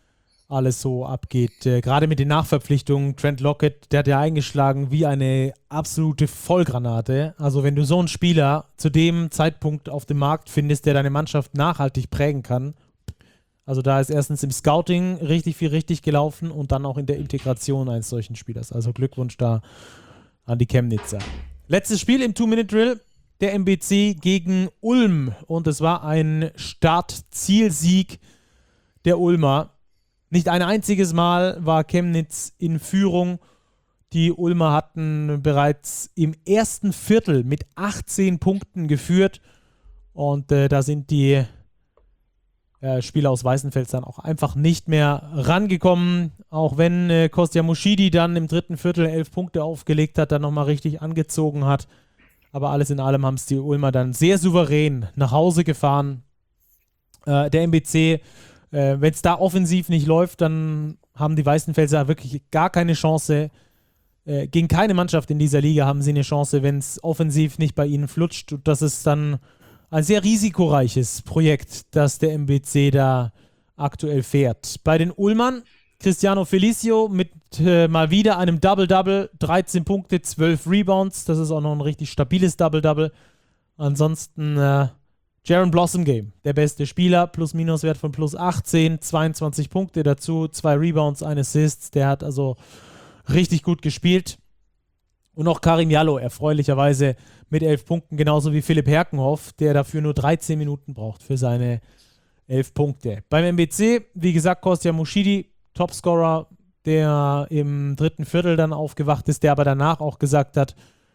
alles so abgeht. Äh, gerade mit den Nachverpflichtungen, Trent Lockett, der hat ja eingeschlagen wie eine absolute Vollgranate. Also wenn du so einen Spieler zu dem Zeitpunkt auf dem Markt findest, der deine Mannschaft nachhaltig prägen kann, also da ist erstens im Scouting richtig viel richtig gelaufen und dann auch in der Integration eines solchen Spielers. Also Glückwunsch da an die Chemnitzer. Letztes Spiel im Two-Minute-Drill, der M B C gegen Ulm. Und es war ein Start-Zielsieg der Ulmer. Nicht ein einziges Mal war Chemnitz in Führung. Die Ulmer hatten bereits im ersten Viertel mit achtzehn Punkten geführt. Und äh, da sind die äh, Spieler aus Weißenfels dann auch einfach nicht mehr rangekommen. Auch wenn äh, Kostja Muschidi dann im dritten Viertel elf Punkte aufgelegt hat, dann nochmal richtig angezogen hat. Aber alles in allem haben es die Ulmer dann sehr souverän nach Hause gefahren. Äh, der M B C... Äh, wenn es da offensiv nicht läuft, dann haben die Weißenfelser wirklich gar keine Chance. Äh, gegen keine Mannschaft in dieser Liga haben sie eine Chance, wenn es offensiv nicht bei ihnen flutscht. Und das ist dann ein sehr risikoreiches Projekt, das der M B C da aktuell fährt. Bei den Ulmern, Cristiano Felicio mit äh, mal wieder einem Double-Double, dreizehn Punkte, zwölf Rebounds. Das ist auch noch ein richtig stabiles Double-Double. Ansonsten äh, Jaron Blossomgame, der beste Spieler, Plus-Minus-Wert von plus achtzehn, zweiundzwanzig Punkte dazu, zwei Rebounds, ein Assist, der hat also richtig gut gespielt. Und auch Karim Jallo, erfreulicherweise mit elf Punkten, genauso wie Philipp Herkenhoff, der dafür nur dreizehn Minuten braucht für seine elf Punkte. Beim M B C, wie gesagt, Kostja Muschidi, Topscorer, der im dritten Viertel dann aufgewacht ist, der aber danach auch gesagt hat,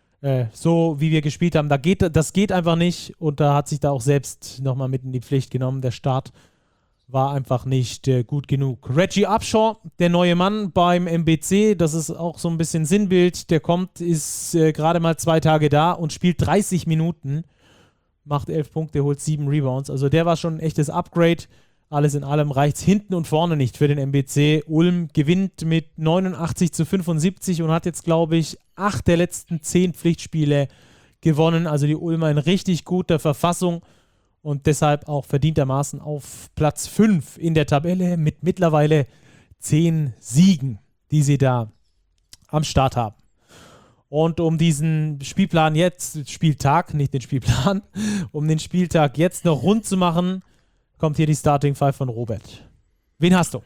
so wie wir gespielt haben, da geht, das geht einfach nicht und da hat sich da auch selbst nochmal mit in die Pflicht genommen. Der Start war einfach nicht äh, gut genug. Reggie Upshaw, der neue Mann beim M B C, das ist auch so ein bisschen Sinnbild, der kommt, ist äh, gerade mal zwei Tage da und spielt dreißig Minuten, macht elf Punkte, holt sieben Rebounds, also der war schon ein echtes Upgrade. Alles in allem reicht es hinten und vorne nicht für den M B C. Ulm gewinnt mit neunundachtzig zu fünfundsiebzig und hat jetzt, glaube ich, acht der letzten zehn Pflichtspiele gewonnen. Also die Ulmer in richtig guter Verfassung und deshalb auch verdientermaßen auf Platz fünf in der Tabelle mit mittlerweile zehn Siegen, die sie da am Start haben. Und um diesen Spielplan jetzt, Spieltag, nicht den Spielplan, um den Spieltag jetzt noch rund zu machen, kommt hier die Starting Five von Robert. Wen hast du?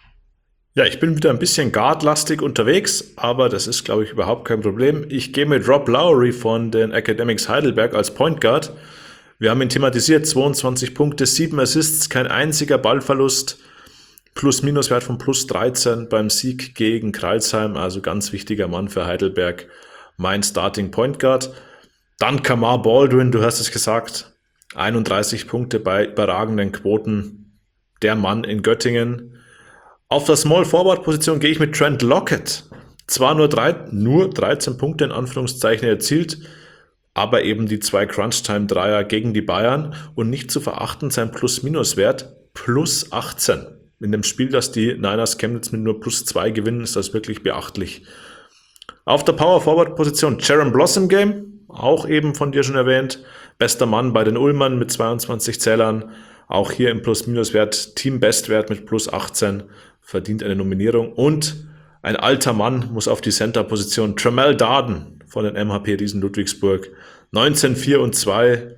Ja, ich bin wieder ein bisschen guardlastig unterwegs, aber das ist, glaube ich, überhaupt kein Problem. Ich gehe mit Rob Lowry von den Academics Heidelberg als Point Guard. Wir haben ihn thematisiert, zweiundzwanzig Punkte, sieben Assists, kein einziger Ballverlust, Plus-Minus-Wert von plus dreizehn beim Sieg gegen Crailsheim, also ganz wichtiger Mann für Heidelberg, mein Starting Point Guard. Dann Kamar Baldwin, du hast es gesagt, einunddreißig Punkte bei überragenden Quoten, der Mann in Göttingen. Auf der Small-Forward-Position gehe ich mit Trent Lockett. Zwar nur, drei, nur dreizehn Punkte in Anführungszeichen erzielt, aber eben die zwei Crunch-Time-Dreier gegen die Bayern und nicht zu verachten sein Plus-Minus-Wert plus achtzehn. In dem Spiel, das die Niners Chemnitz mit nur plus zwei gewinnen, ist das wirklich beachtlich. Auf der Power-Forward-Position Jaron Blossomgame, auch eben von dir schon erwähnt, bester Mann bei den Ulmern mit zweiundzwanzig Zählern, auch hier im Plus-Minus-Wert, Team-Bestwert mit plus achtzehn, verdient eine Nominierung. Und ein alter Mann muss auf die Center-Position, Tramel Darden von den M H P Riesen Ludwigsburg, neunzehn vier und zwei,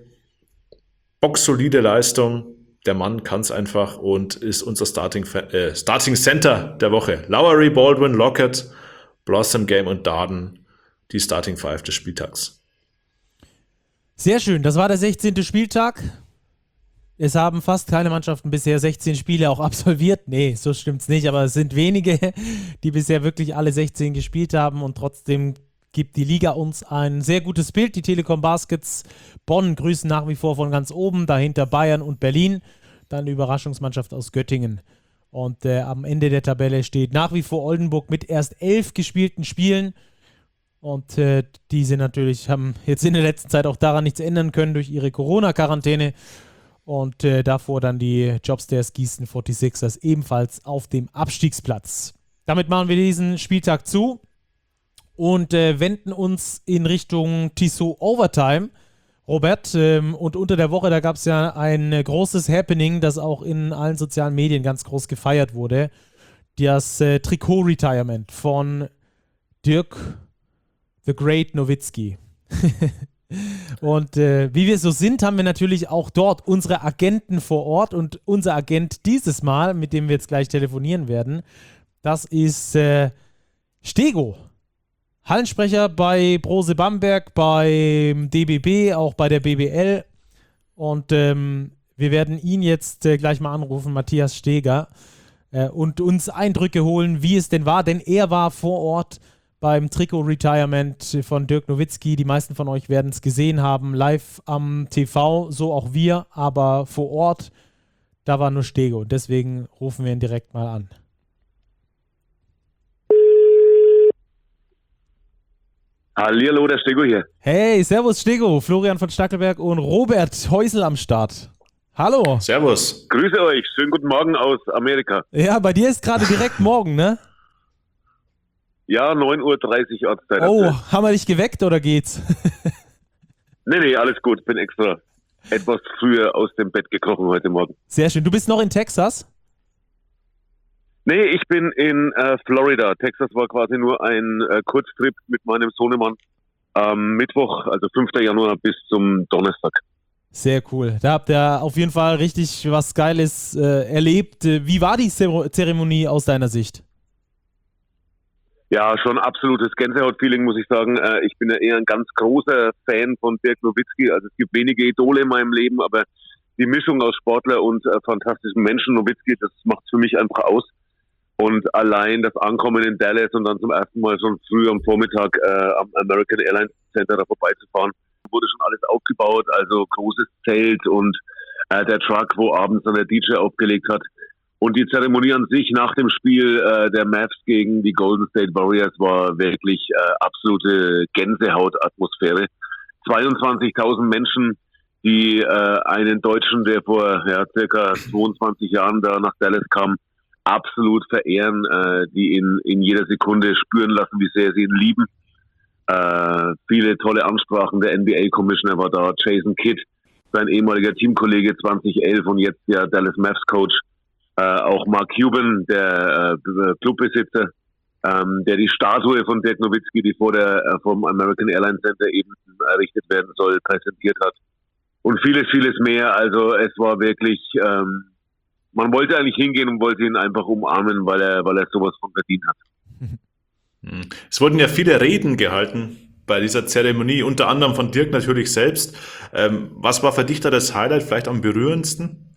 boxsolide Leistung, der Mann kann es einfach und ist unser Starting, äh, Starting Center der Woche. Lowry, Baldwin, Lockett, Blossomgame und Darden, die Starting Five des Spieltags. Sehr schön, das war der sechzehnte Spieltag. Es haben fast keine Mannschaften bisher sechzehn Spiele auch absolviert. Nee, so stimmt's nicht, aber es sind wenige, die bisher wirklich alle sechzehn gespielt haben und trotzdem gibt die Liga uns ein sehr gutes Bild. Die Telekom Baskets Bonn grüßen nach wie vor von ganz oben, dahinter Bayern und Berlin, dann die Überraschungsmannschaft aus Göttingen. Und äh, am Ende der Tabelle steht nach wie vor Oldenburg mit erst elf gespielten Spielen. Und äh, diese natürlich haben jetzt in der letzten Zeit auch daran nichts ändern können durch ihre Corona-Quarantäne. Und äh, davor dann die Jobstairs Gießen forty-sixers ebenfalls auf dem Abstiegsplatz. Damit machen wir diesen Spieltag zu und äh, wenden uns in Richtung Tissot Overtime. Robert, ähm, und unter der Woche, da gab es ja ein äh, großes Happening, das auch in allen sozialen Medien ganz groß gefeiert wurde. das äh, Trikot-Retirement von Dirk The Great Nowitzki. Und äh, wie wir so sind, haben wir natürlich auch dort unsere Agenten vor Ort und unser Agent dieses Mal, mit dem wir jetzt gleich telefonieren werden, das ist äh, Stego. Hallensprecher bei Brose Bamberg, beim D B B, auch bei der B B L. Und ähm, wir werden ihn jetzt äh, gleich mal anrufen, Matthias Steger, äh, und uns Eindrücke holen, wie es denn war. Denn er war vor Ort beim Trikot-Retirement von Dirk Nowitzki. Die meisten von euch werden es gesehen haben, live am T V, so auch wir. Aber vor Ort, da war nur Stego. Und deswegen rufen wir ihn direkt mal an. Hallihallo, der Stego hier. Hey, servus Stego, Florian von Stackelberg und Robert Häusl am Start. Hallo. Servus. Grüße euch, schönen guten Morgen aus Amerika. Ja, bei dir ist gerade direkt morgen, ne? Ja, neun Uhr dreißig Ortszeit. Oh, haben wir dich geweckt oder geht's? Nee, nee, alles gut, bin extra etwas früher aus dem Bett gekrochen heute Morgen. Sehr schön, du bist noch in Texas? Nee, ich bin in äh, Florida. Texas war quasi nur ein äh, Kurztrip mit meinem Sohnemann am Mittwoch, also fünften Januar bis zum Donnerstag. Sehr cool. Da habt ihr auf jeden Fall richtig was Geiles äh, erlebt. Wie war die Zeremonie aus deiner Sicht? Ja, schon absolutes Gänsehaut-Feeling, muss ich sagen. Äh, ich bin ja eher ein ganz großer Fan von Dirk Nowitzki. Also es gibt wenige Idole in meinem Leben, aber die Mischung aus Sportler und äh, fantastischen Menschen, Nowitzki, das macht für mich einfach aus. Und allein das Ankommen in Dallas und dann zum ersten Mal schon früh am Vormittag äh, am American Airlines Center da vorbeizufahren, wurde schon alles aufgebaut, also großes Zelt und äh, der Truck, wo abends dann der D J aufgelegt hat. Und die Zeremonie an sich nach dem Spiel äh, der Mavs gegen die Golden State Warriors war wirklich äh, absolute Gänsehaut-Atmosphäre. zweiundzwanzigtausend Menschen, die äh, einen Deutschen, der vor ja, circa zweiundzwanzig Jahren da nach Dallas kam, absolut verehren, äh, die in, in jeder Sekunde spüren lassen, wie sehr sie ihn lieben. Äh, viele tolle Ansprachen, der N B A-Commissioner war da, Jason Kidd, sein ehemaliger Teamkollege zwanzig elf und jetzt der Dallas Mavs-Coach, äh, auch Mark Cuban, der äh, Clubbesitzer, ähm, der die Statue von Dirk Nowitzki, die vor der äh, vom American Airlines Center eben errichtet werden soll, präsentiert hat. Und vieles, vieles mehr. Also es war wirklich... Ähm, Man wollte eigentlich hingehen und wollte ihn einfach umarmen, weil er, weil er sowas von verdient hat. Es wurden ja viele Reden gehalten bei dieser Zeremonie, unter anderem von Dirk natürlich selbst. Ähm, was war für dich da das Highlight, vielleicht am berührendsten?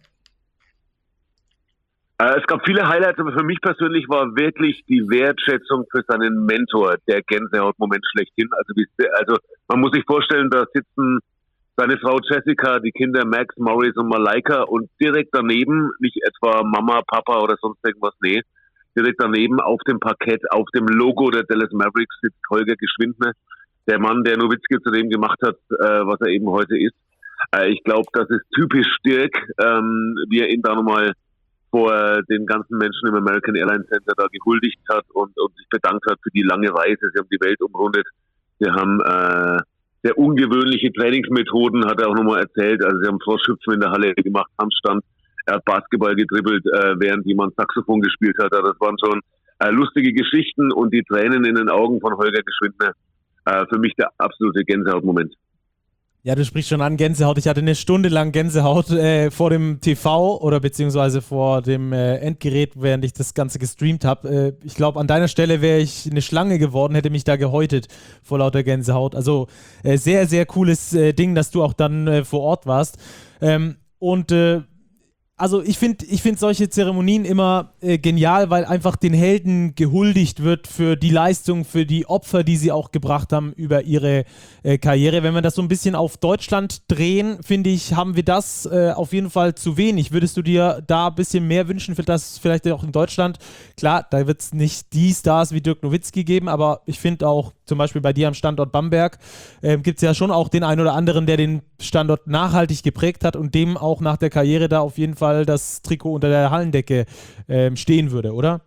Äh, es gab viele Highlights, aber für mich persönlich war wirklich die Wertschätzung für seinen Mentor der Gänsehautmoment schlechthin. Also, wie, also man muss sich vorstellen, da sitzen seine Frau Jessica, die Kinder Max, Maurice und Malaika und direkt daneben, nicht etwa Mama, Papa oder sonst irgendwas, nee, direkt daneben auf dem Parkett, auf dem Logo der Dallas Mavericks sitzt Holger Geschwindner, der Mann, der Nowitzki zu dem gemacht hat, äh, was er eben heute ist. Äh, ich glaube, das ist typisch Dirk, ähm, wie er ihn da nochmal vor den ganzen Menschen im American Airlines Center da gehuldigt hat und, und sich bedankt hat für die lange Reise. Sie haben die Welt umrundet. Sie haben äh, sehr ungewöhnliche Trainingsmethoden, hat er auch nochmal erzählt. Also sie haben Froschhüpfen in der Halle gemacht, Handstand, er hat Basketball gedribbelt, äh, während jemand Saxophon gespielt hat. Also das waren schon äh, lustige Geschichten und die Tränen in den Augen von Holger Geschwindner. Äh, für mich der absolute Gänsehautmoment. Ja, du sprichst schon an Gänsehaut. Ich hatte eine Stunde lang Gänsehaut äh, vor dem T V oder beziehungsweise vor dem äh, Endgerät, während ich das Ganze gestreamt habe. Äh, ich glaube, an deiner Stelle wäre ich eine Schlange geworden, hätte mich da gehäutet vor lauter Gänsehaut. Also äh, sehr, sehr cooles äh, Ding, dass du auch dann äh, vor Ort warst. Ähm, und äh, Also ich finde ich find solche Zeremonien immer äh, genial, weil einfach den Helden gehuldigt wird für die Leistung, für die Opfer, die sie auch gebracht haben über ihre äh, Karriere. Wenn wir das so ein bisschen auf Deutschland drehen, finde ich, haben wir das äh, auf jeden Fall zu wenig. Würdest du dir da ein bisschen mehr wünschen, für das vielleicht auch in Deutschland? Klar, da wird es nicht die Stars wie Dirk Nowitzki geben, aber ich finde auch zum Beispiel bei dir am Standort Bamberg äh, gibt es ja schon auch den einen oder anderen, der den Standort nachhaltig geprägt hat und dem auch nach der Karriere da auf jeden Fall das Trikot unter der Hallendecke äh, stehen würde, oder?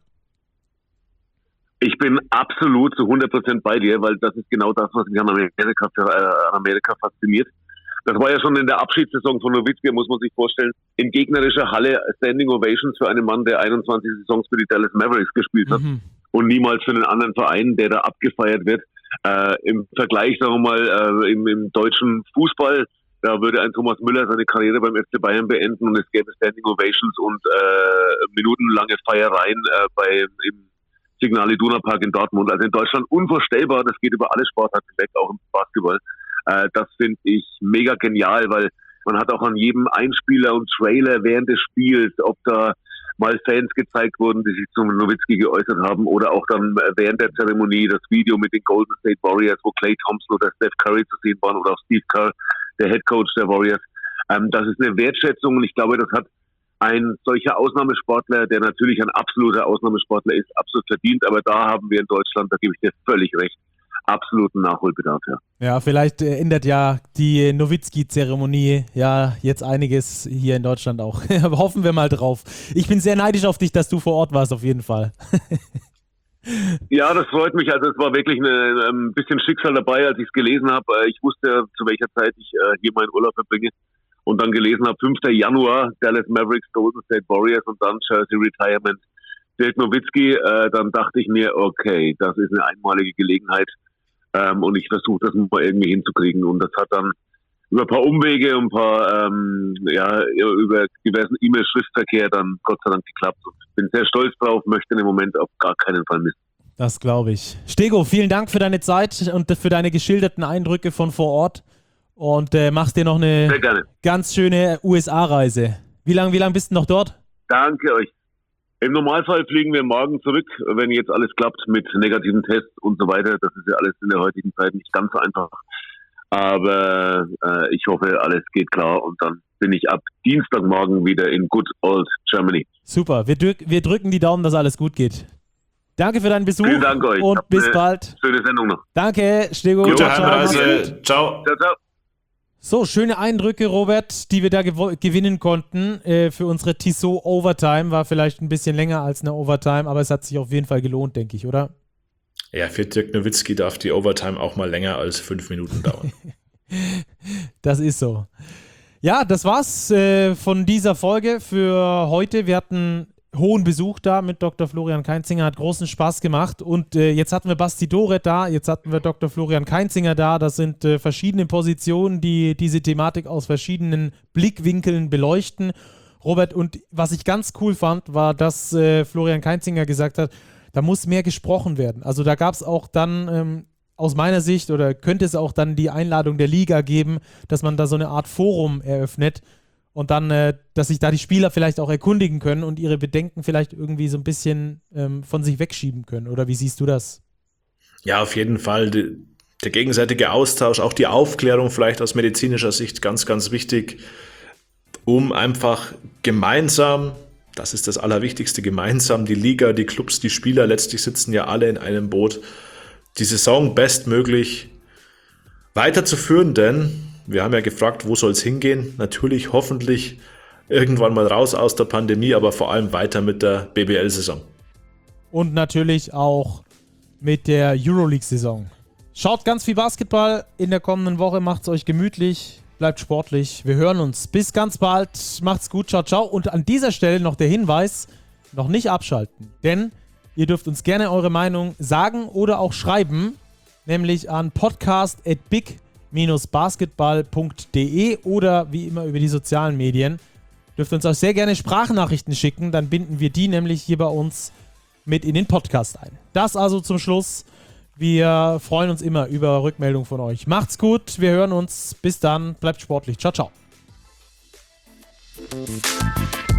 Ich bin absolut zu hundert Prozent bei dir, weil das ist genau das, was mich an Amerika, äh, an Amerika fasziniert. das war ja schon in der Abschiedssaison von Nowitzki, muss man sich vorstellen, in gegnerischer Halle Standing Ovations für einen Mann, der einundzwanzig Saisons für die Dallas Mavericks gespielt hat mhm. und niemals für einen anderen Verein, der da abgefeiert wird. Äh, im Vergleich, sagen wir mal, äh, im, im deutschen Fußball, da würde ein Thomas Müller seine Karriere beim F C Bayern beenden und es gäbe Standing Ovations und äh, minutenlange Feiereien äh, bei, im Signal Iduna Park in Dortmund. Also in Deutschland unvorstellbar, das geht über alle Sportarten weg, auch im Basketball. Äh, das finde ich mega genial, weil man hat auch an jedem Einspieler und Trailer während des Spiels, ob da mal Fans gezeigt wurden, die sich zum Nowitzki geäußert haben oder auch dann während der Zeremonie das Video mit den Golden State Warriors, wo Klay Thompson oder Steph Curry zu sehen waren oder auch Steve Kerr, der Head Coach der Warriors. Ähm, das ist eine Wertschätzung und ich glaube, das hat ein solcher Ausnahmesportler, der natürlich ein absoluter Ausnahmesportler ist, absolut verdient. Aber da haben wir in Deutschland, da gebe ich dir völlig recht, absoluten Nachholbedarf. Ja, ja vielleicht äh, ändert ja die Nowitzki-Zeremonie ja jetzt einiges hier in Deutschland auch. Hoffen wir mal drauf. Ich bin sehr neidisch auf dich, dass du vor Ort warst, auf jeden Fall. Ja, das freut mich. Also es war wirklich eine, ein bisschen Schicksal dabei, als ich es gelesen habe. Ich wusste, zu welcher Zeit ich äh, hier meinen Urlaub verbringe. Und dann gelesen habe, fünfter Januar, Dallas Mavericks, Golden State Warriors und dann Jersey Retirement, Dirk Nowitzki. Äh, dann dachte ich mir, okay, das ist eine einmalige Gelegenheit ähm, und ich versuche das mal irgendwie hinzukriegen. Und das hat dann über ein paar Umwege und ein paar, ähm, ja, über diversen E-Mail-Schriftverkehr dann Gott sei Dank geklappt. Und bin sehr stolz drauf, möchte im Moment auf gar keinen Fall missen. Das glaube ich. Stego, vielen Dank für deine Zeit und für deine geschilderten Eindrücke von vor Ort. Und äh, machst dir noch eine ganz schöne U S A-Reise. Wie lange wie lang bist du noch dort? Danke euch. Im Normalfall fliegen wir morgen zurück, wenn jetzt alles klappt mit negativen Tests und so weiter. Das ist ja alles in der heutigen Zeit nicht ganz so einfach. Aber äh, ich hoffe, alles geht klar und dann bin ich ab Dienstagmorgen wieder in good old Germany. Super, wir, drück, wir drücken die Daumen, dass alles gut geht. Danke für deinen Besuch. Vielen Dank euch. Und bis bald. Schöne Sendung noch. Danke, Stego. Gute Heimreise. Ciao. Ciao, ciao. So, schöne Eindrücke, Robert, die wir da gew- gewinnen konnten äh, für unsere Tissot Overtime. War vielleicht ein bisschen länger als eine Overtime, aber es hat sich auf jeden Fall gelohnt, denke ich, oder? Ja, für Dirk Nowitzki darf die Overtime auch mal länger als fünf Minuten dauern. Das ist so. Ja, das war's äh, von dieser Folge für heute. Wir hatten hohen Besuch da mit Doktor Florian Kainzinger, hat großen Spaß gemacht und äh, jetzt hatten wir Basti Doret da, jetzt hatten wir Doktor Florian Kainzinger da, das sind äh, verschiedene Positionen, die diese Thematik aus verschiedenen Blickwinkeln beleuchten. Robert, und was ich ganz cool fand, war, dass äh, Florian Kainzinger gesagt hat, da muss mehr gesprochen werden. Also da gab es auch dann ähm, aus meiner Sicht oder könnte es auch dann die Einladung der Liga geben, dass man da so eine Art Forum eröffnet, und dann, äh, dass sich da die Spieler vielleicht auch erkundigen können und ihre Bedenken vielleicht irgendwie so ein bisschen ähm, von sich wegschieben können. Oder wie siehst du das? Ja, auf jeden Fall. Die, der gegenseitige Austausch, auch die Aufklärung vielleicht aus medizinischer Sicht ganz, ganz wichtig, um einfach gemeinsam, das ist das Allerwichtigste, gemeinsam die Liga, die Clubs, die Spieler, letztlich sitzen ja alle in einem Boot, die Saison bestmöglich weiterzuführen, denn wir haben ja gefragt, wo soll es hingehen? Natürlich, hoffentlich irgendwann mal raus aus der Pandemie, aber vor allem weiter mit der B B L-Saison. Und natürlich auch mit der Euroleague-Saison. Schaut ganz viel Basketball in der kommenden Woche, macht's euch gemütlich, bleibt sportlich. Wir hören uns. Bis ganz bald. Macht's gut. Ciao, ciao. Und an dieser Stelle noch der Hinweis, noch nicht abschalten, denn ihr dürft uns gerne eure Meinung sagen oder auch schreiben, nämlich an podcast at big basketball punkt de oder wie immer über die sozialen Medien. Dürft uns auch sehr gerne Sprachnachrichten schicken, dann binden wir die nämlich hier bei uns mit in den Podcast ein. Das also zum Schluss. Wir freuen uns immer über Rückmeldung von euch. Macht's gut, wir hören uns. Bis dann, bleibt sportlich. Ciao, ciao.